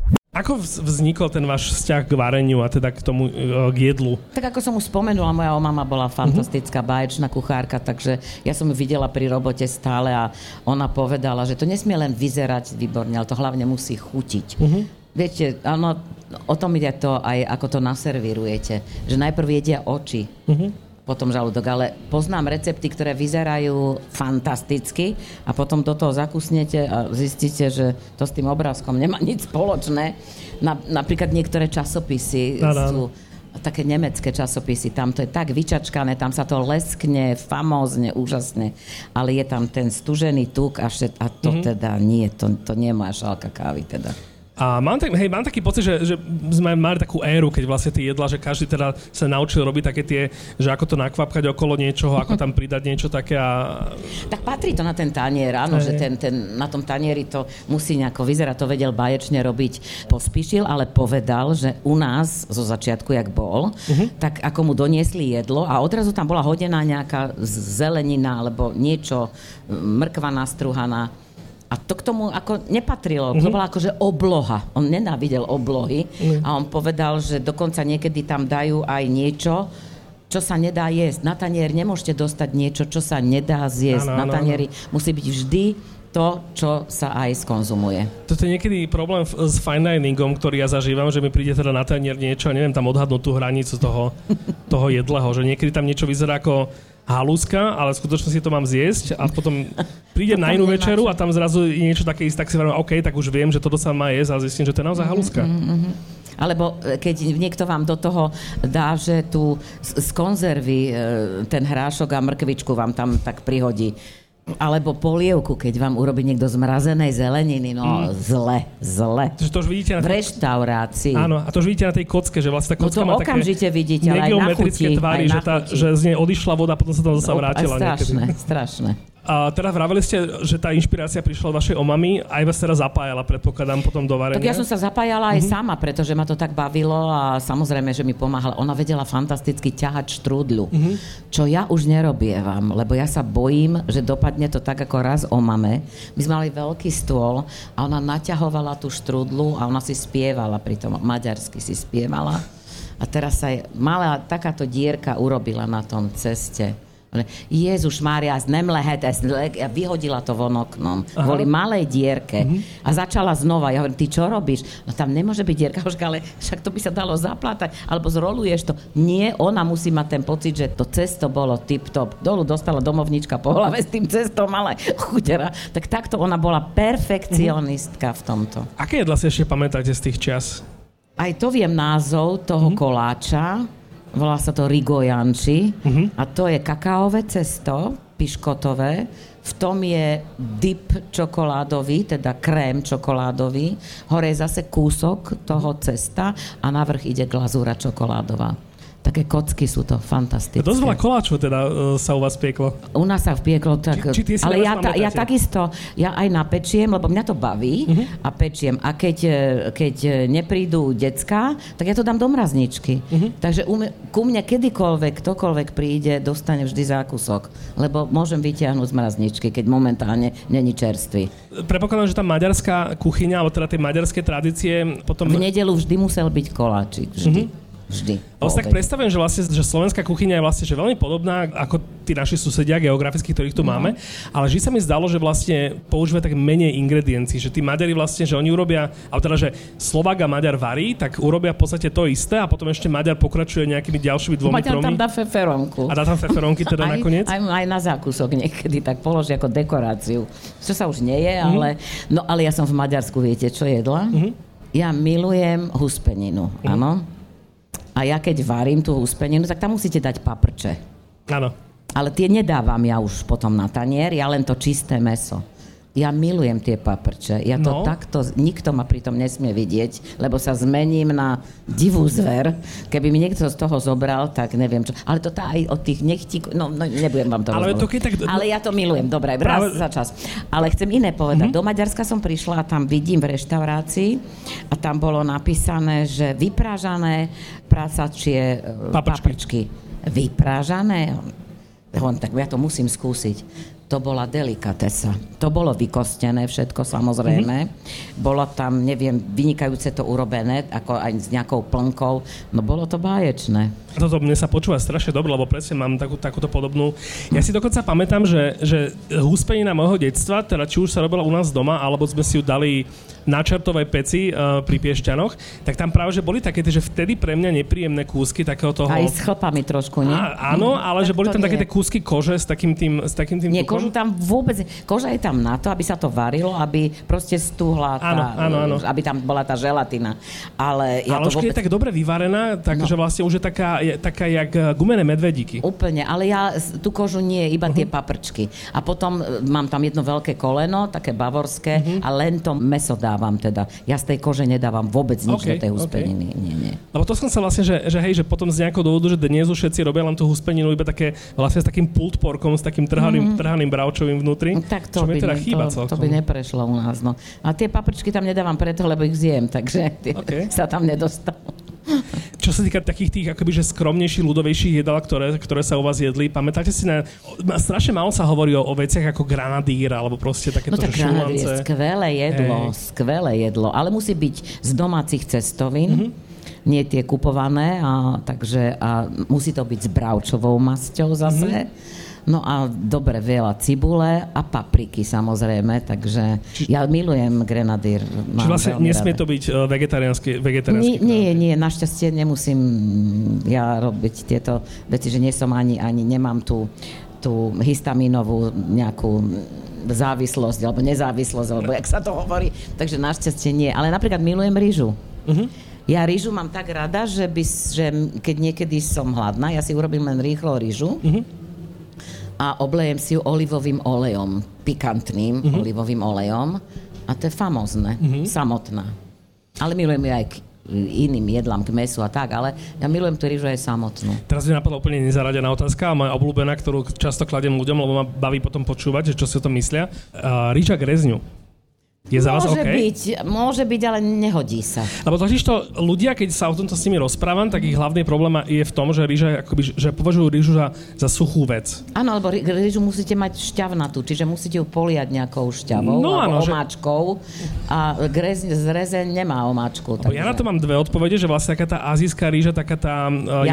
Ako vznikol ten váš vzťah k vareniu a teda k tomu k jedlu? Tak ako som už spomenula, moja mama bola fantastická báječná kuchárka, takže ja som ju videla pri robote stále a ona povedala, že to nesmie len vyzerať výborne, ale to hlavne musí chutiť. Viete, áno, o tom ide to aj, ako to naservírujete. Že najprv jedia oči, potom žalúdok, ale poznám recepty, ktoré vyzerajú fantasticky a potom do toho zakusnete a zistíte, že to s tým obrázkom nemá nič spoločné. Napríklad niektoré časopisy sú také nemecké časopisy, tam to je tak vyčačkané, tam sa to leskne famózne, úžasne, ale je tam ten stužený tuk a to teda nie, to nie je moja šálka kávy teda. A mám taký pocit, že sme mali takú éru, keď vlastne tie jedlá, že každý teda sa naučil robiť také tie, že ako to nakvapkať okolo niečoho, ako tam pridať niečo také a... Tak patrí to na ten tanier, áno, že na tom tanieri to musí nejako vyzerať, to vedel báječne robiť Pospíšil, ale povedal, že u nás zo začiatku, jak bol, tak ako mu doniesli jedlo a odrazu tam bola hodená nejaká zelenina alebo niečo, mrkva nastruhaná. A to k tomu ako nepatrilo. To bola akože obloha. On nenávidel oblohy a on povedal, že dokonca niekedy tam dajú aj niečo, čo sa nedá jesť. Na tanier nemôžete dostať niečo, čo sa nedá zjesť. Na tanieri musí byť vždy to, čo sa aj skonzumuje. Toto je niekedy problém s fine diningom, ktorý ja zažívam, že mi príde teda na tanier niečo a neviem tam odhadnúť tú hranicu toho jedleho, že niekedy tam niečo vyzerá ako halúska, ale v skutočnosti to mám zjesť a potom prídem na inú večeru a tam zrazu je niečo také isté, tak si hovorím, OK, tak už viem, že toto sa má jesť a zistím, že to je naozaj halúska. Alebo keď niekto vám do toho dá, že tu z konzervy ten hrášok a mrkvičku vám tam tak prihodí. Alebo polievku, keď vám urobí niekto zmrazenej zeleniny, no zle. To už vidíte v reštaurácii. Áno, a to už vidíte na tej kocke, že vlastne tá kocka má také vidíte, negeometrické tvary, že z nej odišla voda, potom sa tam zase vrátila. Strašné. A teda vraveli ste, že tá inšpirácia prišla od vašej omamy, aj vás teraz zapájala, predpokladám, potom do varenia. Tak ja som sa zapájala aj sama, pretože ma to tak bavilo a samozrejme, že mi pomáhala. Ona vedela fantasticky ťahať štrúdľu, čo ja už nerobievam, lebo ja sa bojím, že dopadne to tak ako raz o mame. My sme mali veľký stôl a ona naťahovala tú štrúdľu a ona si spievala, pritom maďarsky si spievala. A teraz sa malá takáto dierka urobila na tom ceste. Ježiš Mária, vyhodila to von oknom kvôli malej dierke a začala znova. Ja hovorím, ty čo robíš? No tam nemôže byť dierka, ale však to by sa dalo zaplátať, alebo zroluješ to. Nie, ona musí mať ten pocit, že to cesto bolo tip-top. Dolu dostala domovnička po hlave s tým cestom, ale chudera. Tak takto ona bola perfekcionistka v tomto. Aké jedlá si ešte pamätáte z tých čias? Aj to viem názov toho koláča. Volá sa to rigojanči a to je kakaové cesto, piškotové, v tom je dip čokoládový, teda krém čokoládový, hore je zase kúsok toho cesta a navrch ide glazúra čokoládová. Také kocky sú to fantastické. Dosť veľa koláčov teda sa u vás pieklo. U nás sa vpieklo tak... Ale ja takisto, ja aj napečiem, lebo mňa to baví a pečiem. A keď neprídu decká, tak ja to dám do mrazničky. Takže ku mne kedykoľvek, ktokoľvek príde, dostane vždy zákusok. Lebo môžem vytiahnuť z mrazničky, keď momentálne není čerstvý. Prepokladám, že tá maďarská kuchyňa, alebo teda tie maďarské tradície potom... V nedeľu vždy musel byť koláčik. Vždy. Ja si tak predstavujem, že slovenská kuchyňa je vlastne že veľmi podobná ako tí naši susedia geograficky, ktorých tu máme, ale že sa mi zdalo, že vlastne používajú tak menej ingrediencií, že tí Maďari vlastne, že oni urobia, ale teda, že Slovák a Maďar varí, tak urobia v podstate to isté a potom ešte Maďar pokračuje nejakými ďalšími dvomi tromi. Maďar tam dá feferónku. A dá tam feferónky teda nakoniec? Aj na zákusok niekedy tak položí ako dekoráciu. Čo sa už nie je, ale ja som v Maďarsku, viete, čo jedla? Ja milujem huspeninu, áno. A ja keď varím tú huspeninu, tak tam musíte dať paprče. Áno. Ale tie nedávam ja už potom na tanier, ja len to čisté mäso. Ja milujem tie paprče. Ja to takto, nikto ma pritom nesmie vidieť, lebo sa zmením na divú zver. Keby mi niekto z toho zobral, tak neviem čo. Ale to tá aj od tých nechtíkov, nebudem vám to rozhodnúť. Ale ja to milujem, dobre, raz za čas. Ale chcem iné povedať. Do Maďarska som prišla a tam vidím v reštaurácii a tam bolo napísané, že vyprážané prasačie paprčky. Vyprážané? Tak ja to musím skúsiť. To bola delikatesa. To bolo vykostené všetko, samozrejme. Bolo tam, neviem, vynikajúce to urobené, ako aj s nejakou plnkou. No bolo to báječné. Toto mne sa počúva strašne dobre, lebo presne mám takúto podobnú. Ja si dokonca pamätám, že húspenina môjho detstva, teda či už sa robila u nás doma, alebo sme si ju dali na čertovej peci pri Piešťanoch, tak tam práve, že boli také, že vtedy pre mňa nepríjemné kúsky takého toho... Aj s chlpami trošku, nie? Áno, ale že boli tam také tie kúsky kože s takým tým nie, tukom. Kožu tam vôbec... Koža je tam na to, aby sa to varilo, aby proste stúhla áno. Aby tam bola tá želatina. Ale už keď je tak dobre vyvarená, takže vlastne už je taká jak gumené medvedíky. Úplne, ale ja tú kožu nie, iba tie paprčky. A potom mám tam jedno veľké koleno, také bavorské, a len to mäso dávam teda. Ja z tej kože nedávam vôbec nič do tej huspeniny. Nie. Lebo to som sa vlastne, že potom z nejakého dôvodu, že dnes už všetci robia len tú huspeninu iba také vlastne s takým pulled porkom, s takým trhaným bravčovým vnútri. Tak to by, teda chýba to by neprešlo u nás. No. A tie paprčky tam nedávam preto, lebo ich zjem, takže sa tam nedostanú. Čo sa týka takých tých akoby, že skromnejších, ľudovejších jedál, ktoré sa u vás jedli, pamätáte si strašne málo sa hovorí o veciach ako granadír, alebo proste takéto šulance. No tak granadír je skvelé jedlo, ale musí byť z domácich cestovín, nie tie kupované, takže musí to byť s bravčovou masťou zase. No a dobre, veľa cibule a papriky samozrejme, takže ja milujem grenadír. Čiže vlastne nesmie to byť vegetariánsky? Nie, našťastie nemusím ja robiť tieto veci, že nie som ani nemám tú histamínovú nejakú závislosť, alebo nezávislosť, alebo jak sa to hovorí, takže našťastie nie. Ale napríklad milujem rýžu. Ja rýžu mám tak rada, že keď niekedy som hladná, ja si urobím len rýchlo rýžu, a oblejem si ju olivovým olejom, pikantným olivovým olejom. A to je famózne, samotná. Ale milujem ju aj k iným jedlám, k mäsu a tak, ale ja milujem tú rýžu aj samotnú. Teraz mi napadla úplne nezaradená otázka, moja obľúbená, ktorú často kladiem ľuďom, lebo ma baví potom počúvať, že čo si o tom myslia. Rýža k rezňu. Je za vás Môže byť, ale nehodí sa. Lebo totižto ľudia, keď sa o tomto s nimi rozprávam, tak ich hlavný problém je v tom, že rýža, akoby, že považujú rýžu za suchú vec. Áno, lebo rýžu musíte mať šťavnatú, čiže musíte ju poliať nejakou šťavou alebo omáčkou. A rezeň nemá omáčku. Ja na to mám dve odpovede, že vlastne taká tá azijská rýža, taká tá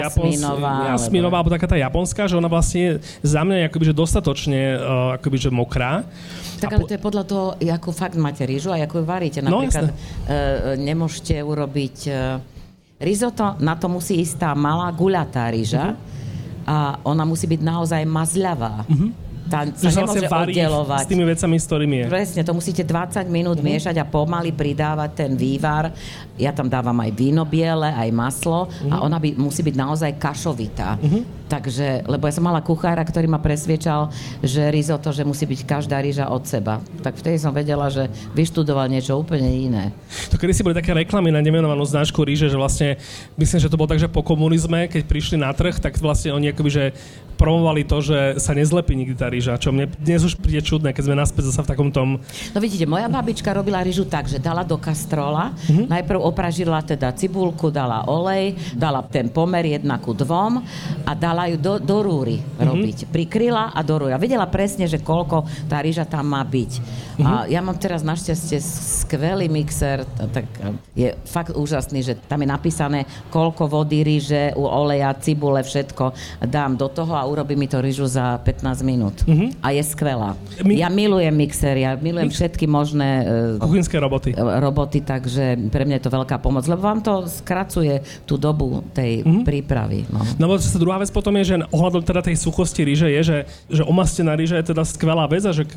jasminová, alebo taká tá japonská, že ona vlastne za mňa je akoby, že dostatočne akoby, že mokrá. Tak ale to je podľa toho, ako fakt máte rýžu a ako ju varíte. Napríklad nemôžete urobiť risotto, na to musí ísť tá malá guľatá rýža a ona musí byť naozaj mazľavá. Tá sa nemôže oddelovať. S tými vecami, s ktorými je. Presne, to musíte 20 minút miešať a pomaly pridávať ten vývar. Ja tam dávam aj víno biele, aj maslo a ona musí byť naozaj kašovitá. Takže, lebo ja som mala kuchára, ktorý ma presviečal, že risotto, že musí byť každá rýža od seba. Tak vtedy som vedela, že vyštudoval niečo úplne iné. To kedy si boli také reklamy na nemenovanú značku rýže, že vlastne, myslím, že to bolo tak, že po komunizme, keď prišli na trh, tak vlastne oni akoby, že promovali to, že sa nezlepí nikdy tá rýža, čo mne dnes už príde čudné, keď sme naspäť zasa v takom tom... No vidíte, moja babička robila rýžu tak, že dala do kastrola, najprv opražila teda cibulku, dala olej, dala ten pomer 1:2 a dala ju do rúry robiť. Prikryla a do rúry. A vedela presne, že koľko tá rýža tam má byť. A ja mám teraz našťastie skvelý mixer, tak je fakt úžasný, že tam je napísané, koľko vody, rýže, oleja, cibule, všetko dám do toho a urobí mi to rýžu za 15 minút. A je skvelá. Ja milujem mixer, ja milujem všetky možné kuchynské roboty, takže pre mňa je to veľká pomoc, lebo vám to skracuje tú dobu tej prípravy. No, bo sa druhá vec potom potom je, že ohľadom teda tej suchosti ryže je, že omastená ryža je teda skvelá vec a že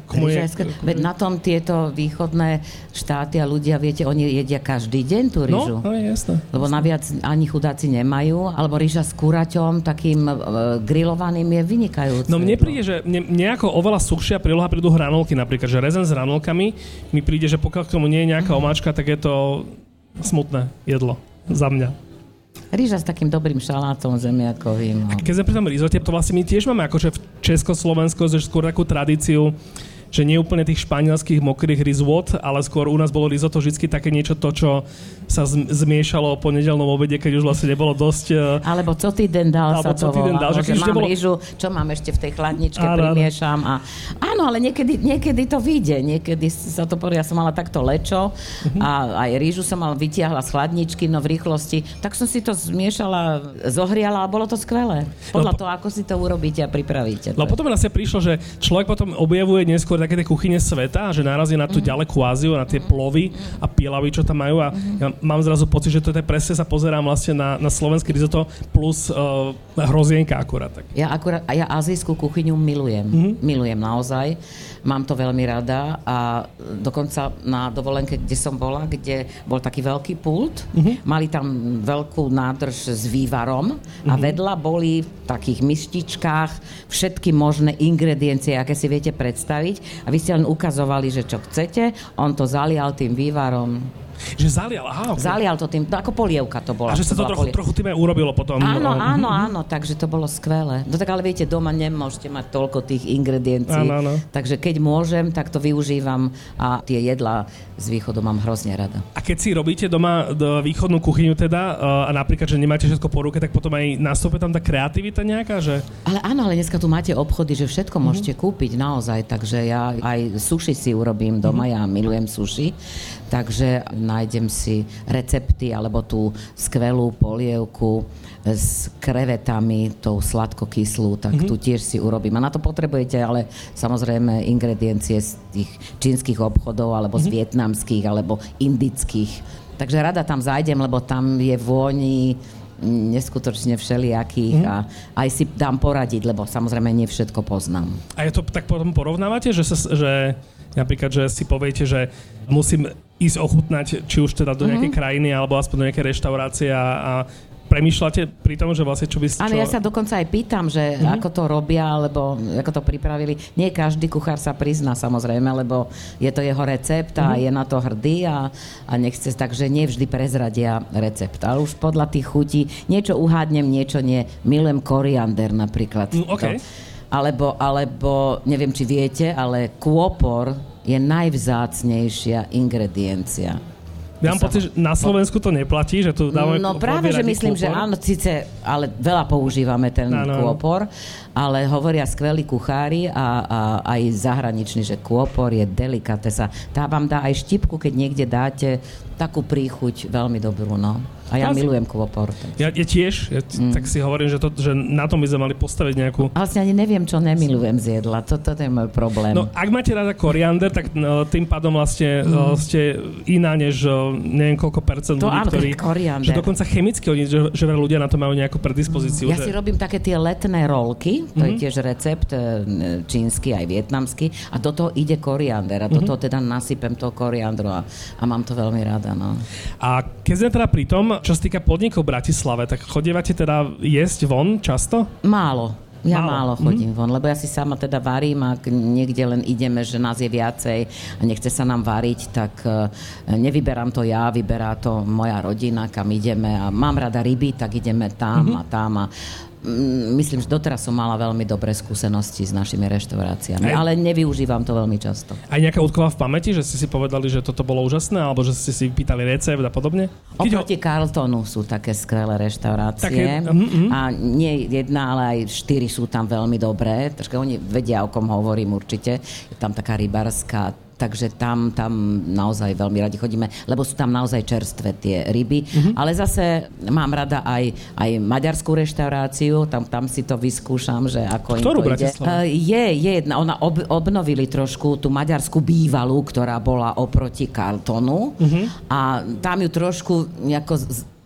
veď na tom tieto východné štáty a ľudia, viete, oni jedia každý deň tú ryžu. No, je jasné. Lebo naviac ani chudáci nemajú, alebo ryža s kuraťom, takým grillovaným je vynikajúce. No mne príde, že nejako oveľa suchšia príloha prídu hranolky napríklad, že rezen s hranolkami mi príde, že pokiaľ k tomu nie je nejaká omáčka, tak je to smutné jedlo za mňa. Rýža s takým dobrým šalátom zemiakovým. No. Keď sme pri tom rizote, to vlastne my tiež máme akože v Československu skôr takú tradíciu, že nie úplne tých španielských mokrých rizot, ale skôr u nás bolo risotto vždycky také niečo to, čo sa zmiešalo po nedeľnom obede, keď už vlastne nebolo dosť... Alebo co týden dal sa to volá, že mám rýžu, čo mám ešte v tej chladničke, primiešam a... Áno, ale niekedy to vyjde, niekedy sa to ja som mala takto lečo a aj rýžu som mal vytiahla z chladničky, no v rýchlosti, tak som si to zmiešala, zohriala a bolo to skvelé. Podľa toho, ako si to urobíte a pripravíte. No potom vlastne prišlo, že človek potom objavuje neskôr také tie kuchyne sveta, že narazí na tú ďalekú Áziu, na tie plovy a pielavy, čo tam majú a ja mám zrazu pocit, že to je presne sa pozerám vlastne na slovenský risotto plus hrozienka akurát. Tak. Ja azijskú kuchyňu milujem. Milujem naozaj. Mám to veľmi rada a dokonca na dovolenke, kde som bola, kde bol taký veľký pult, mali tam veľkú nádrž s vývarom a vedľa boli v takých mištičkách všetky možné ingrediencie, aké si viete predstaviť a vy ste len ukazovali, že čo chcete, on to zalial tým vývarom. Že zalial, aha. Okay. Zalial to tým, ako polievka to bola. A že sa to trochu tým aj urobilo potom. Áno, takže to bolo skvelé. No tak ale viete, doma nemôžete mať toľko tých ingrediencií. Áno. Takže keď môžem, tak to využívam a tie jedlá z východu mám hrozne rada. A keď si robíte doma východnú kuchyňu teda a napríklad, že nemáte všetko po ruke, tak potom aj nastúpe tam tá kreativita nejaká, že... Ale áno, ale dneska tu máte obchody, že všetko môžete kúpiť naozaj, takže ja aj sushi si urobím doma, ja milujem sushi. Takže nájdem si recepty alebo tú skvelú polievku s krevetami, tou sladkokyslú, tak tu tiež si urobím. A na to potrebujete ale samozrejme ingrediencie z tých čínskych obchodov alebo z vietnamských alebo indických. Takže rada tam zájdem, lebo tam je vôni neskutočne všelijakých a aj si dám poradiť, lebo samozrejme nie všetko poznám. A je to tak potom porovnávate, že napríklad, že si poviete, že musím ísť ochutnať, či už teda do nejakej krajiny, alebo aspoň do nejakej reštaurácie a premýšľate pri tom, že vlastne čo by ste... Áno, ja sa dokonca aj pýtam, že ako to robia, alebo ako to pripravili. Nie každý kuchár sa prizná, samozrejme, lebo je to jeho recept a je na to hrdý a nechce, takže nie vždy prezradia recept. Ale už podľa tých chutí niečo uhádnem, niečo nie. Milujem koriander napríklad. Okay. Alebo, neviem, či viete, ale kôpor je najvzácnejšia ingrediencia. Ja mám pocit, že na Slovensku to neplatí, že tu dáme... No práve, že myslím, kôpor. Že áno, síce, ale veľa používame ten kôpor, ale hovoria skvelí kuchári a aj zahraniční, že kôpor je delikatesa. Tá vám dá aj štipku, keď niekde dáte takú príchuť veľmi dobrú, no. A ja milujem kôpor. Ja tiež, tak si hovorím, že na tom by sme mali postaviť nejakú... Vlastne ani neviem, čo nemilujem z jedla. Toto je môj problém. No, ak máte rada koriander, tak tým pádom vlastne ste iná než neviem koľko percent ľudí, ktorí... Že dokonca chemicky, že ľudia na to majú nejakú predispozíciu. Ja si robím také tie letné rolky, to je tiež recept čínsky aj vietnamský a do toho ide koriander a do toho teda nasypem toho koriandru a mám to veľmi rada. No. A keď sme teda pri tom, čo sa týka podnikov v Bratislave, tak chodievate teda jesť von často? Málo. Ja málo chodím von, lebo ja si sama teda varím a niekde len ideme, že nás je viacej a nechce sa nám variť, tak nevyberám to ja, vyberá to moja rodina, kam ideme a mám rada ryby, tak ideme tam a tam a myslím, že doteraz som mala veľmi dobré skúsenosti s našimi reštauráciami, ale nevyužívam to veľmi často. Aj nejaká utkala v pamäti, že ste si povedali, že toto bolo úžasné, alebo že ste si pýtali recept a podobne? Oproti Carltonu sú také skvelé reštaurácie a nie jedna, ale aj 4 sú tam veľmi dobré, takže oni vedia, o kom hovorím určite. Je tam taká rybárska, takže tam naozaj veľmi radi chodíme, lebo sú tam naozaj čerstvé tie ryby. Ale zase mám rada aj maďarskú reštauráciu, tam si to vyskúšam, že ako im to ide. Je jedna, ona obnovili trošku tú maďarskú bývalú, ktorá bola oproti Carltonu a tam ju trošku nejako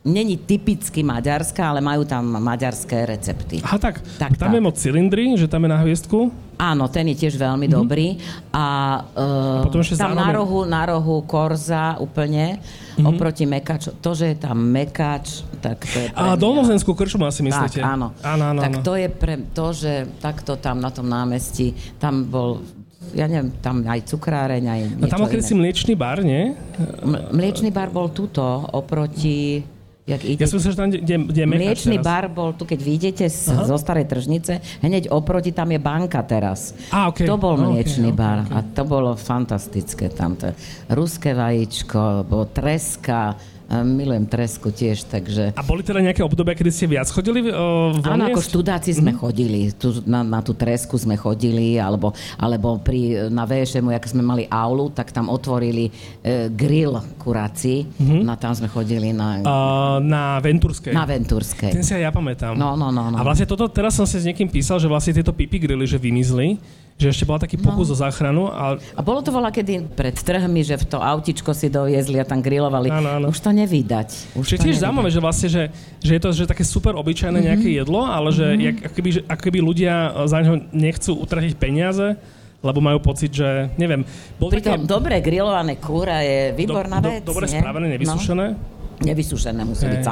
není typicky maďarská, ale majú tam maďarské recepty. Aha, tak tam je moc cylindry, že tam je na hviezdku? Áno, ten je tiež veľmi dobrý. A potom tam na rohu korza úplne, oproti mekaču. To, že je tam mekač, tak to je pre mňa. Dolnozenskú krčmu asi myslíte? Tak, áno. Tak to je pre to, že takto tam na tom námestí, tam bol... Ja neviem, tam aj cukráreň, aj niečo iné. Tam si mliečný bar, nie? Mliečný bar bol tuto, oproti... Ja som sa, že tam, kde je mliečný teraz. bar bol tu, keď vidíte zo Starej tržnice, hneď oproti tam je banka teraz. Okay. To bol mliečný bar a to bolo fantastické tam. Ruské vajíčko, treska, milujem tresku tiež, takže... A boli teda nejaké obdobia, kedy ste viac chodili Áno, ako študáci sme chodili. Na tú tresku sme chodili, alebo na VŠM, jak sme mali aulu, tak tam otvorili grill kurací. Tam sme chodili na Ventúrskej. Na Ventúrskej. Ten si aj ja pamätám. No. A vlastne teraz som si s niekým písal, že vlastne tieto pipi grily, že vymizli, že ešte bola taký pokus o záchranu. A bolo to kedy pred trhmi, že v to autičko si doviezli a tam grilovali. Áno. Už to nevydať. Čiže tiež zaujímavé, že vlastne, že je to že také super obyčajné nejaké jedlo, ale že ako keby ľudia za neho nechcú utratiť peniaze, lebo majú pocit, že neviem. Pritom dobre grillované kúra je výborná vec. Dobre spravené, nevysušené? Nevysušené musí byť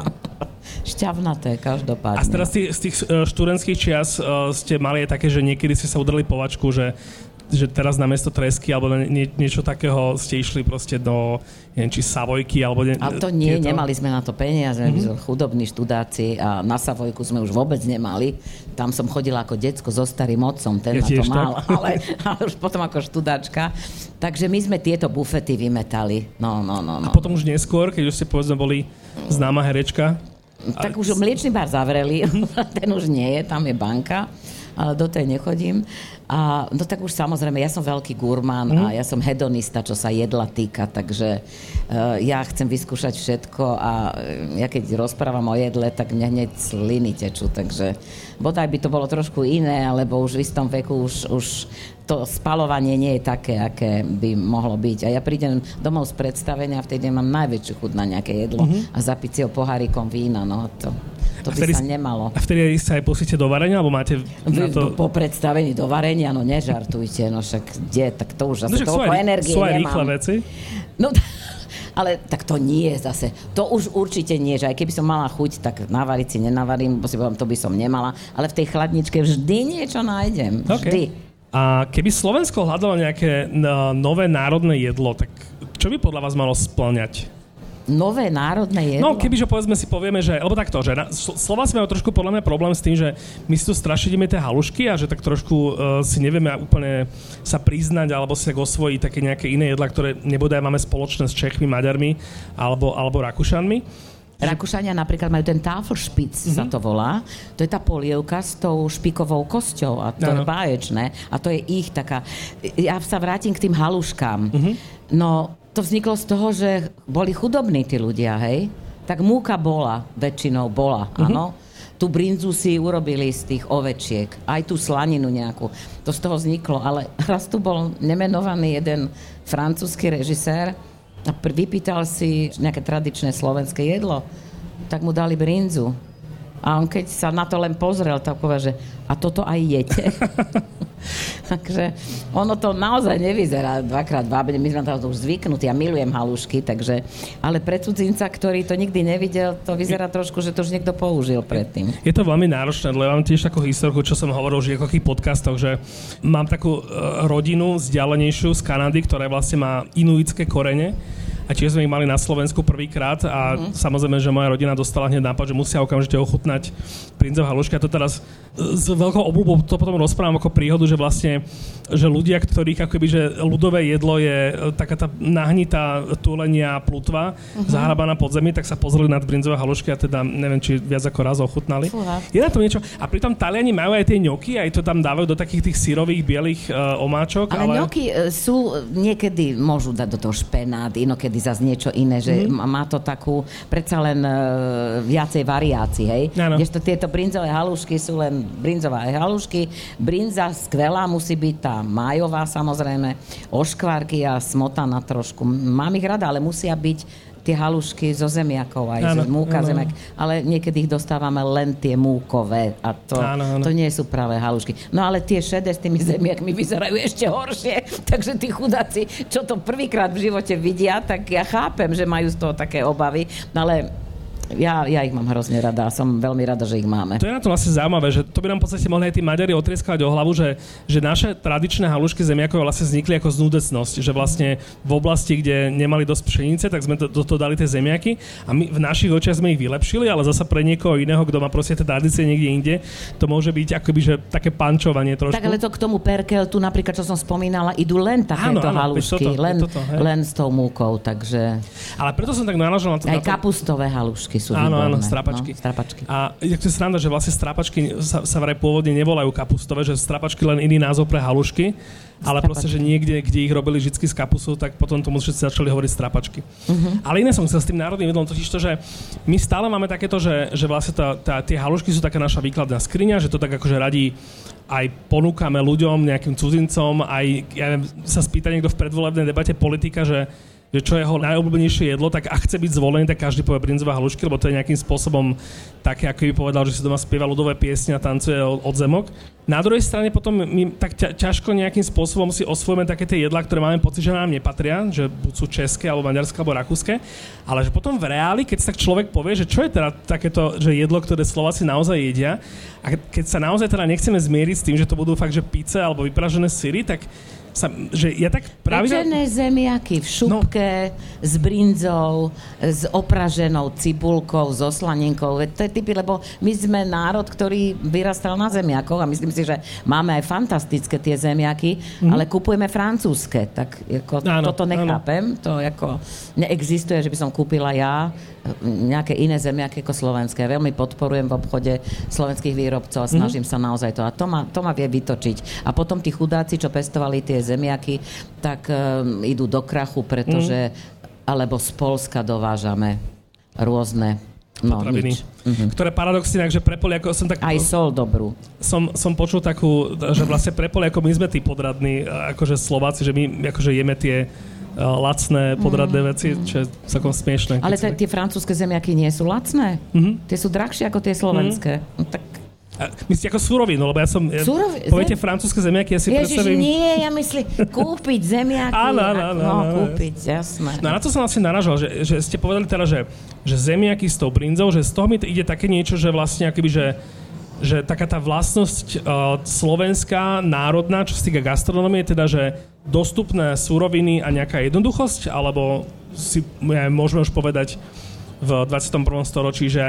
šťavnaté, každopádne. A teraz z tých študentských čias ste mali aj také, že niekedy ste sa udreli povačku, že teraz namiesto tresky alebo niečo takého ste išli proste do, neviem, či Savojky alebo... Ale to nie, nemali sme na to peniaze, my sme chudobní študáci a na Savojku sme už vôbec nemali. Tam som chodila ako decko so starým otcom, ten na to mal, ale už potom ako študáčka. Takže my sme tieto bufety vymetali. No. A potom už neskôr, keď už ste povedzme boli známa herečka? Tak už mliečny bar zavreli, ten už nie je, tam je banka, ale do tej nechodím. A no tak už samozrejme, ja som veľký gurmán a ja som hedonista, čo sa jedla týka, takže ja chcem vyskúšať všetko a ja keď rozprávam o jedle, tak mňa hneď sliny tečú, takže bodaj by to bolo trošku iné, alebo už v istom veku už to spalovanie nie je také, aké by mohlo byť. A ja prídem domov z predstavenia a vtedy mám najväčšiu chuť na nejaké jedlo a zapiť si ho pohárikom vína, no to by sa nemalo. A vtedy sa aj pustíte do varenia, alebo máte na to... Po predstavení do varenia, no nežartujte, no však kde, tak to už zase toľko energie nemám. Sú aj rýchle veci? No, ale tak to nie zase. To už určite nie, že aj keby som mala chuť, tak navariť si nenavarím, bo si poviem, to by som nemala, ale v tej chladničke vždy niečo nájdem. Vždy. A keby Slovensko hľadalo nejaké nové národné jedlo, tak čo by podľa vás malo spĺňať? Nové národné jedlo? No, kebyže povedzme si povieme, že... Lebo takto, že Slováci majú trošku podľa mňa problém s tým, že my si tu strašidíme tie halušky a že tak trošku si nevieme úplne sa priznať alebo si tak osvojiť také nejaké iné jedlá, ktoré nebodaj máme spoločné s Čechmi, Maďarmi alebo Rakúšanmi. Rakúšania napríklad majú ten Tafelspitz, sa to volá. To je tá polievka s tou špikovou kosťou a to je báječné. A to je ich taká... Ja sa vrátim k tým haluškám. No, to vzniklo z toho, že boli chudobní tí ľudia, hej? Tak múka väčšinou bola, áno? Tú brinzu si urobili z tých ovečiek. Aj tú slaninu nejakú. To z toho vzniklo. Ale raz tu bol nemenovaný jeden francúzsky režisér a vypýtal si nejaké tradičné slovenské jedlo, tak mu dali brinzu. A on keď sa na to len pozrel, tak povedal, že a toto aj jete? Takže ono to naozaj nevyzerá dvakrát vábne. My sme to už zvyknutí. Ja milujem halušky, takže... Ale pre cudzinca, ktorý to nikdy nevidel, to vyzerá trošku, že to už niekto použil predtým. Je to veľmi náročné, lebo ja mám tiež takú historku, čo som hovoril už v nejakých podcastoch, že mám takú rodinu vzdialenejšiu z Kanady, ktorá vlastne má inuitské korene. A tiež sme ich mali na Slovensku prvýkrát a samozrejme, že moja rodina dostala hneď nápad, že musia okamžite ochutnať brinzové halušky. A to teraz s veľkou obľubou to potom rozprávam ako príhodu, že vlastne, že ľudia, ktorých akoby, že ľudové jedlo je taká tá nahnitá túlenia plutva, zahrabaná pod zemi, tak sa pozreli nad brinzové halušky a teda neviem, či viac ako raz ochutnali. Je na to niečo. A pritom Taliani majú aj tie ňoky, aj to tam dávajú do takých tých syrových bielých omáčok. Ale ňoky sú, niekedy môžu dať do toho špenát, inokedy zase niečo iné, že má to takú predsa len viacej variácií, hej? Kdežto tieto brinzové halušky sú len brinzové halušky. Brinza skvelá musí byť tá májová samozrejme, oškvárky a smotana trošku. Mám ich rada, ale musia byť tie halušky zo zemiakov aj, múka zemiak, ale niekedy ich dostávame len tie múkové a to nie sú práve halušky. No ale tie šedé s tými zemiakmi vyzerajú ešte horšie, takže tí chudáci, čo to prvýkrát v živote vidia, tak ja chápem, že majú z toho také obavy, no ale ja ich mám hrozne rada a som veľmi rada, že ich máme. To je na to vlastne zaujímavé, že to by nám v podstate mohli aj tí Maďari otrieskať o hlavu, že naše tradičné halušky zemiakov vlastne vznikli ako znúdecnosť, že vlastne v oblasti, kde nemali dosť pšenice, tak sme do toho dali tie zemiaky a my v našich očiach sme ich vylepšili, ale zasa pre niekoho iného, kto má proste tie tradície niekde inde, to môže byť akoby, že také pančovanie trošku. Tak ale to k tomu perkeltu, napríklad, čo som spomínala, idú len takéto halušky, len s tou múkou, takže... Ale preto som tak naražal na to. Aj kapustové halušky sú áno, výborné. strapačky. No, strapačky. A je to sranda, že vlastne strapačky sa vraj pôvodne nevolajú kapustové, že strapačky len iný názov pre halušky, ale proste, že niekde, kde ich robili vždycky z kapusu, tak potom tomu všetci začali hovoriť strapačky. Ale iné som chcel s tým národným jedlom, totiž to, že my stále máme takéto, že vlastne tie halušky sú taká naša výkladná skriňa, že to tak akože radí aj ponúkame ľuďom, nejakým cudzincom, aj sa spýta niekto v predvolebnej debate politika, že čo je jeho najobľúbenejšie jedlo, tak ak chce byť zvolený, tak každý povie brinzové halušky, lebo to je nejakým spôsobom také, ako by povedal, že si doma spieva ľudové piesne a tancuje od zemok. Na druhej strane potom my tak ťažko nejakým spôsobom si osvojíme také tie jedlá, ktoré máme pocit, že nám nepatria, že buď sú české, alebo maďarské, alebo rakúske, ale že potom v reáli, keď sa tak človek povie, že čo je teda takéto, že jedlo, ktoré Slováci naozaj jedia, a keď sa naozaj teda nechceme zmieriť s tým, že to budú fakt, že pizza alebo vypražené syry, tak že ja tak práve... Pečené zemiaky v šupke, s brinzou, s opraženou cibulkou, so slaninkou. To je typy, lebo my sme národ, ktorý vyrastal na zemiakoch a myslím si, že máme aj fantastické tie zemiaky, ale kupujeme francúzske. Tak toto nechápem. To neexistuje, že by som kúpila ja nejaké iné zemiaky ako slovenské. Veľmi podporujem v obchode slovenských výrobcov a snažím sa naozaj to. A to ma vie vytočiť. A potom tí chudáci, čo pestovali tie zemiaky, tak idú do krachu, pretože alebo z Poľska dovážame rôzne potraviny, ktoré paradoxne, že pre Poliakov som tak... Aj sol dobrú. Som počul takú, že vlastne pre Poliakov my sme tí podradní, akože Slováci, že my akože jeme tie lacné podradné veci, čo je celkom smiešné. Ale tie francúzske zemiaky nie sú lacné. Tie sú drahšie ako tie slovenské. Tak... Myslíte ako surovinu, lebo ja som... Poviete francúzske zemiaky, ja si predstavím... Ježiš, nie, ja myslím kúpiť zemiaky. Áno. Kúpiť, jasné. No na to som asi naražal, že ste povedali teda, že zemiaky s tou brinzou, že z toho mi ide také niečo, že vlastne akoby, že taká tá vlastnosť slovenská, národná, čo sa týka gastronómie, teda, že dostupné suroviny a nejaká jednoduchosť, alebo si môžeme už povedať v 21. storočí, že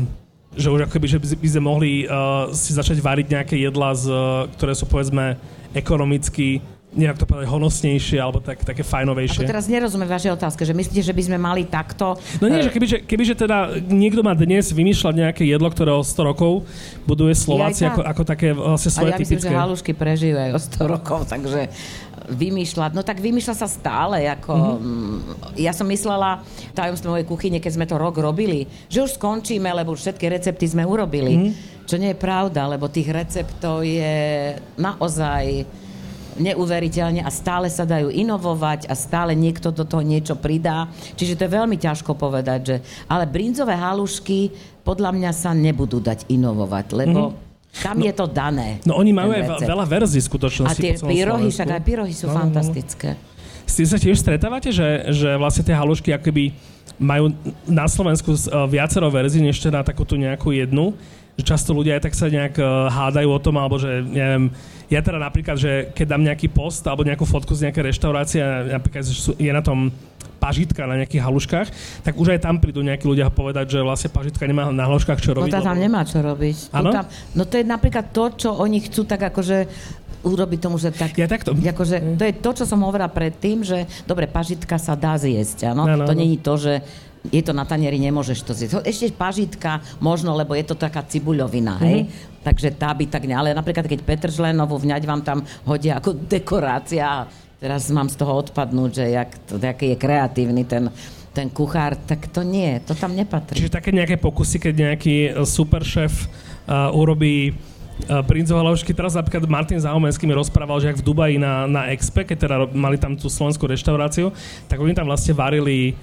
už akoby, že by sme mohli si začať variť nejaké jedlá, ktoré sú povedzme ekonomicky, nejak to povedať, honosnejšie, alebo také fajnovejšie. Ako teraz nerozumiem vašej otázke, že myslíte, že by sme mali takto... No nie, že kebyže teda niekto má dnes vymýšľať nejaké jedlo, ktoré o 100 rokov buduje Slováci ako také vlastne svoje typické. A ja myslím, že halušky prežijú aj o 100 rokov, takže vymýšľať, no tak vymýšľa sa stále, ako... Ja som myslela tajomstvo mojej kuchyne, keď sme to rok robili, že už skončíme, lebo už všetky recepty sme urobili. Čo nie je pravda, lebo tých receptov je naozaj neuveriteľne a stále sa dajú inovovať a stále niekto do toho niečo pridá. Čiže to je veľmi ťažko povedať, že... Ale brinzové halušky podľa mňa sa nebudú dať inovovať, lebo tam je to dané. No oni majú aj veľa verzií v skutočnosti. A tie pyrohy, však aj pyrohy sú fantastické. S tým sa tiež stretávate, že vlastne tie halušky akoby majú na Slovensku viacero verzií, než teda takúto nejakú jednu. Že často ľudia aj tak sa nejak hádajú o tom, alebo že, neviem, ja teda napríklad, že keď dám nejaký post alebo nejakú fotku z nejakej reštaurácie a napríklad je na tom pažitka na nejakých haluškách, tak už aj tam prídu nejakí ľudia povedať, že vlastne pažitka nemá na haluškách čo robiť. No tam nemá čo robiť. No to je napríklad to, čo oni chcú tak akože urobiť tomu, že tak... Ja takto. Akože, to je to, čo som hovorila predtým, že dobre, pažitka sa dá zjesť, áno? To nie je to, že je to na tanieri, nemôžeš to zjesť. Ešte pažitka možno, lebo je to taká cibuľovina, hej? Takže tá by tak ale napríklad keď petržlenovú vňať vám tam hodia ako dekorácia. Teraz mám z toho odpadnúť, že aký je kreatívny ten kuchár, tak to nie, to tam nepatrí. Čiže také nejaké pokusy, keď nejaký super šéf urobí brinzové halušky. Teraz napríklad Martin Záhomenský mi rozprával, že ak v Dubaji na Expe, keď teda mali tam tú slovenskú reštauráciu, tak oni tam vlastne varili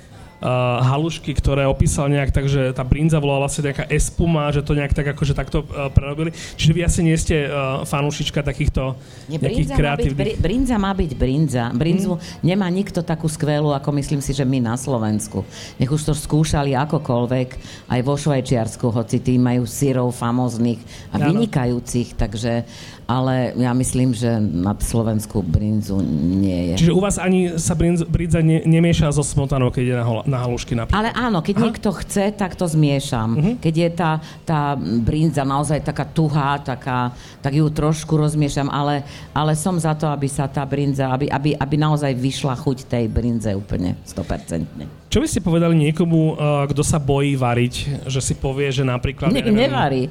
halušky, ktoré opísal nejak tak, že tá brinza bola vlastne nejaká espuma, že to nejak tak akože takto prerobili. Čiže vy asi nie ste fanúšička takýchto nejakých kreatívnych... Brinza má byť brinza. Brinzu nemá nikto takú skvelú, ako myslím si, že my na Slovensku. Nech už to skúšali akokoľvek, aj vo Švajčiarsku, hoci tí majú syrov famóznych a vynikajúcich, takže... Ale ja myslím, že na Slovensku brinzu nie je. Čiže u vás ani sa brinza nemieša so smotanou, keď je na halušky napríklad? Ale áno, keď niekto chce, tak to zmiešam. Keď je tá brinza naozaj taká tuhá, tak ju trošku rozmiešam, ale som za to, aby sa tá brinza, aby naozaj vyšla chuť tej brinze úplne 100%. Čo by ste povedali niekomu, kto sa bojí variť, že si povie, že napríklad... Nevarí.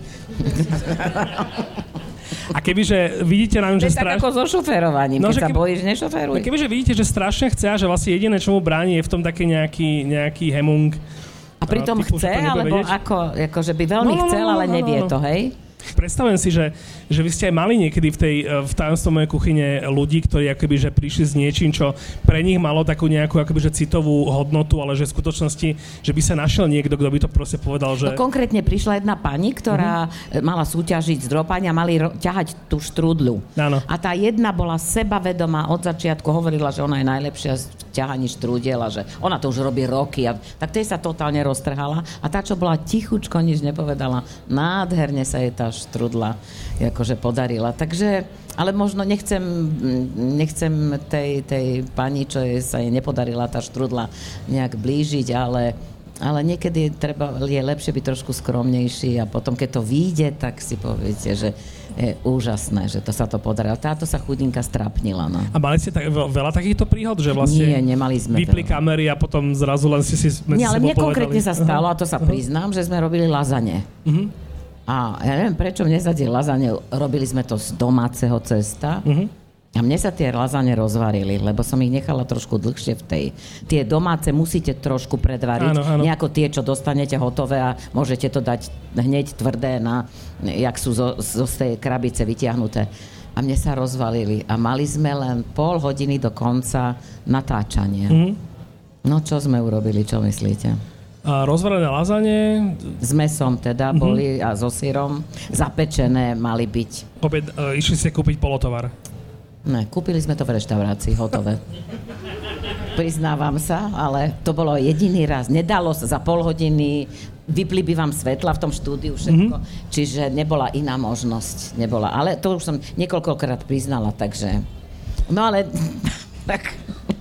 A kebyže vidíte na ňom, že tak ako so šoférovaním, keď sa bojíš, nešoféruj. Kebyže vidíte, že strašne chce a že vlastne jediné, čo mu bráni, je v tom také nejaký hemung. A pritom typu, chce, alebo ako že by veľmi chcel, ale nevie to, hej? Predstavujem si, že vy ste aj mali niekedy v tajomstve mojej kuchyne ľudí, ktorí akoby, že prišli s niečím, čo pre nich malo takú nejakú akoby, že citovú hodnotu, ale že v skutočnosti, že by sa našiel niekto, kto by to proste povedal, že... No konkrétne prišla jedna pani, ktorá mala súťažiť z dropania, mali ťahať tú štrúdľu. Áno. A tá jedna bola sebavedomá od začiatku, hovorila, že ona je najlepšia v ťahaní štrúdiel a že ona to už robí roky. Tak tej sa totálne roztrhala a tá, čo bola tichučko, nič nepovedala. Nádherne sa jej tá štrudla akože podarila. Takže, ale možno nechcem tej pani, čo sa jej nepodarila tá štrudla nejak blížiť, ale niekedy je lepšie byť trošku skromnejší a potom, keď to vyjde, tak si poviete, že je úžasné, že to sa to podarilo. Táto sa chudinka strapnila. No. A mali ste veľa takýchto príhod, že vlastne Nie, nemali sme vypli kamery a potom zrazu len si Nie, ale mne konkrétne sa stalo, a to sa priznám, že sme robili lazane. A ja neviem, prečo mne sa tie lazane, robili sme to z domáceho cesta a mne sa tie lazane rozvarili, lebo som ich nechala trošku dlhšie v tej. Tie domáce musíte trošku predvariť, áno. Nejako tie, čo dostanete hotové a môžete to dať hneď tvrdé, jak sú zo tej krabice vytiahnuté. A mne sa rozvalili a mali sme len pol hodiny do konca natáčania. No čo sme urobili, čo myslíte? Rozvarené lazane. S mesom teda boli a so syrom. Zapečené mali byť. Išli ste kúpiť polotovar? Ne, kúpili sme to v reštaurácii, hotové. Priznávam sa, ale to bolo jediný raz. Nedalo sa za pol hodiny, vypli by vám svetla v tom štúdiu, všetko. Čiže nebola iná možnosť. Nebola. Ale to už som niekoľkokrát priznala, takže... No ale... tak...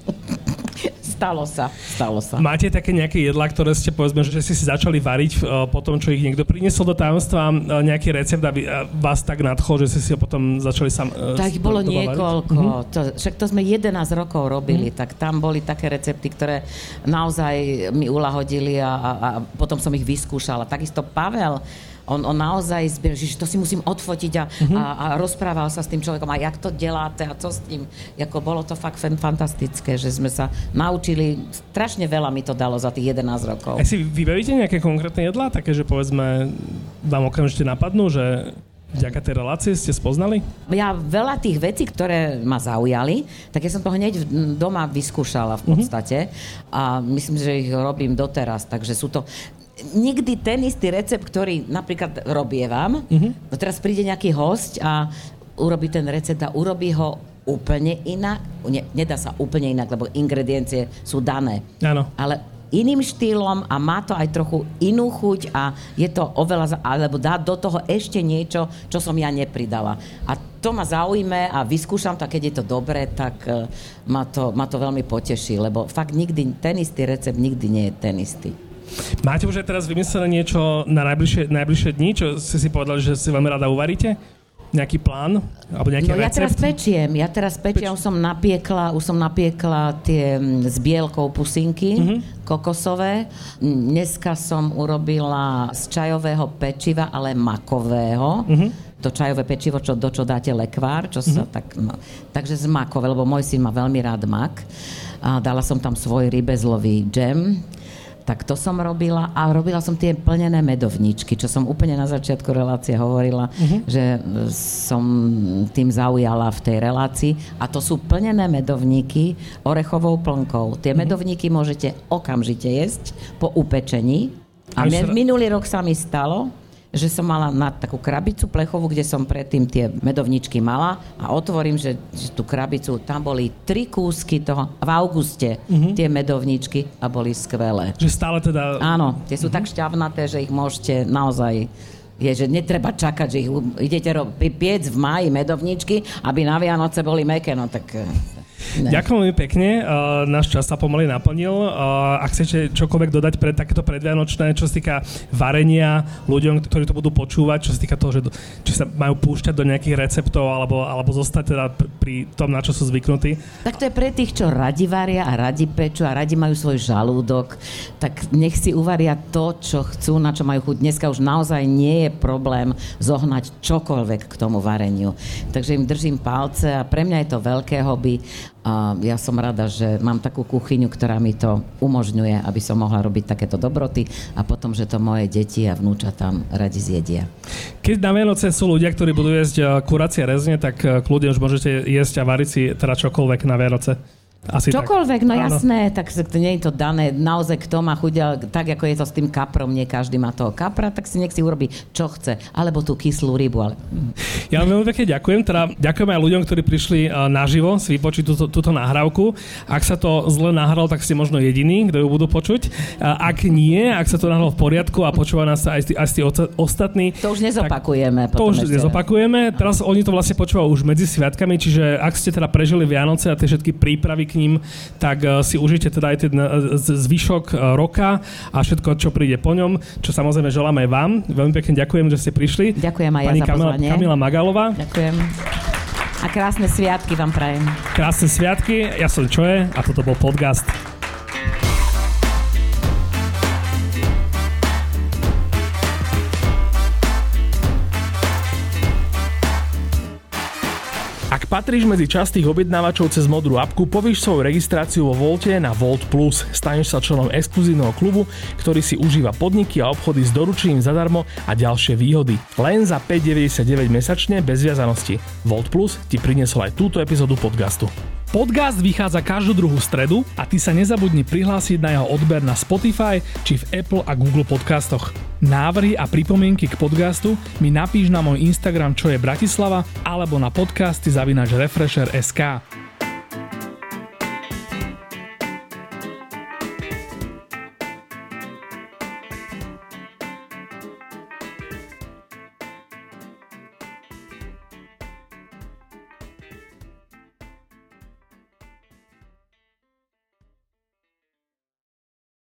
Stalo sa. Máte také nejaké jedlá, ktoré ste, povedzme, že si začali variť po tom, čo ich niekto priniesol do tajomstva, nejaký recept, aby vás tak nadchol, že ste si ho potom začali sám tak bolo niekoľko. Však to sme 11 rokov robili, tak tam boli také recepty, ktoré naozaj mi uľahodili a potom som ich vyskúšala. Takisto Pavel, on naozaj zbieral, že to si musím odfotiť a rozprával sa s tým človekom a jak to deláte a co s tým. Jako bolo to fakt fantastické, že sme sa naučili, strašne veľa mi to dalo za tých 11 rokov. A si vybavíte nejaké konkrétne jedlá, také, že povedzme vám okamžite napadnú, že vďaka tej relácie ste spoznali? Ja veľa tých vecí, ktoré ma zaujali, tak ja som to hneď doma vyskúšala v podstate a myslím, že ich robím doteraz, takže sú to... Nikdy ten istý recept, ktorý napríklad robievam, no teraz príde nejaký hosť a urobí ten recept a urobí ho úplne inak. Nedá sa úplne inak, lebo ingrediencie sú dané. Áno. Ale iným štýlom a má to aj trochu inú chuť a je to oveľa, alebo dá do toho ešte niečo, čo som ja nepridala. A to ma zaujme a vyskúšam to, keď je to dobré, tak ma to veľmi poteší, lebo fakt nikdy ten istý recept nikdy nie je ten istý. Máte už aj teraz vymyslené niečo na najbližšie dni, čo ste si povedali, že si veľmi rada uvaríte? Nejaký plán? Alebo nejaký recept? Ja teraz pečiem, už som napiekla tie s bielkou pusinky, kokosové. Dneska som urobila z čajového pečiva, ale makového. To čajové pečivo, do čo dáte lekvár, čo sa tak... No. Takže z makové, lebo môj syn má veľmi rád mak. A dala som tam svoj rybezlový džem. Tak to som robila a robila som tie plnené medovníčky, čo som úplne na začiatku relácie hovorila, že som tým zaujala v tej relácii. A to sú plnené medovníky orechovou plnkou. Tie medovníky môžete okamžite jesť po upečení. A minulý rok sa mi stalo, že som mala na takú krabicu plechovú, kde som predtým tie medovničky mala a otvorím, že tú krabicu, tam boli 3 kúsky toho v auguste, tie medovničky a boli skvelé. Že stále teda... Áno, tie sú tak šťavnaté, že ich môžete naozaj... že netreba čakať, že ich idete piec v máji medovničky, aby na Vianoce boli mäkké, no tak... Ne. Ďakujem veľmi pekne, náš čas sa pomaly naplnil. Ak chcete čokoľvek dodať pre takéto predvianočné, čo sa týka varenia ľuďom, ktorí to budú počúvať, čo sa týka toho, že či sa majú púšťať do nejakých receptov alebo zostať teda pri tom, na čo sú zvyknutí. Tak to je pre tých, čo radi varia a radi pečú a radi majú svoj žalúdok, tak nech si uvaria to, čo chcú, na čo majú chuť. Dneska už naozaj nie je problém zohnať čokoľvek k tomu vareniu. Takže im držím palce a pre mňa je to veľké hobby. A ja som rada, že mám takú kuchyňu, ktorá mi to umožňuje, aby som mohla robiť takéto dobroty a potom, že to moje deti a vnúča tam radi zjedia. Keď na Vianoce sú ľudia, ktorí budú jesť kuracie rezne, tak kľudne už môžete jesť a variť si teda čokoľvek na Vianoce. Asi čokoľvek, tak. No jasné, tak nie je to dané. Naozaj kto má chuť, tak ako je to s tým kaprom, nie každý má toho kapra, tak si nech si urobí, čo chce. Alebo tú kyslú rybu. Ale... Ja veľmi pekne ďakujem. Teda ďakujem aj ľuďom, ktorí prišli naživo si vypočuť túto nahrávku. Ak sa to zle nahralo, tak ste možno jediní, kto ju budú počuť. Ak nie, ak sa to nahralo v poriadku a počúva nás aj tí ostatní. To už nezopakujeme. To už nezopakujeme. Teraz oni to vlastne počúvajú už medzi sviatkami, čiže ak ste teda prežili Vianoce a tie všetky prípravy k ním, tak si užite teda aj ten zvyšok roka a všetko, čo príde po ňom, čo samozrejme želám aj vám. Veľmi pekne ďakujem, že ste prišli. Ďakujem aj ja za pozvanie. Kamila Magalová. Ďakujem. A krásne sviatky vám prajem. Krásne sviatky, ja som Čoje a toto bol podcast. Ak patríš medzi častých objednávačov cez modrú apku, povíš svoju registráciu vo Volte na Volt Plus. Staneš sa členom exkluzívneho klubu, ktorý si užíva podniky a obchody s doručením zadarmo a ďalšie výhody. Len za 5,99 mesačne bez viazanosti. Volt Plus ti priniesol aj túto epizódu podcastu. Podcast vychádza každú druhú stredu a ty sa nezabudni prihlásiť na jeho odber na Spotify či v Apple a Google podcastoch. Návrhy a pripomienky k podcastu mi napíš na môj Instagram, čo je Bratislava, alebo na podcasty @refresher.sk.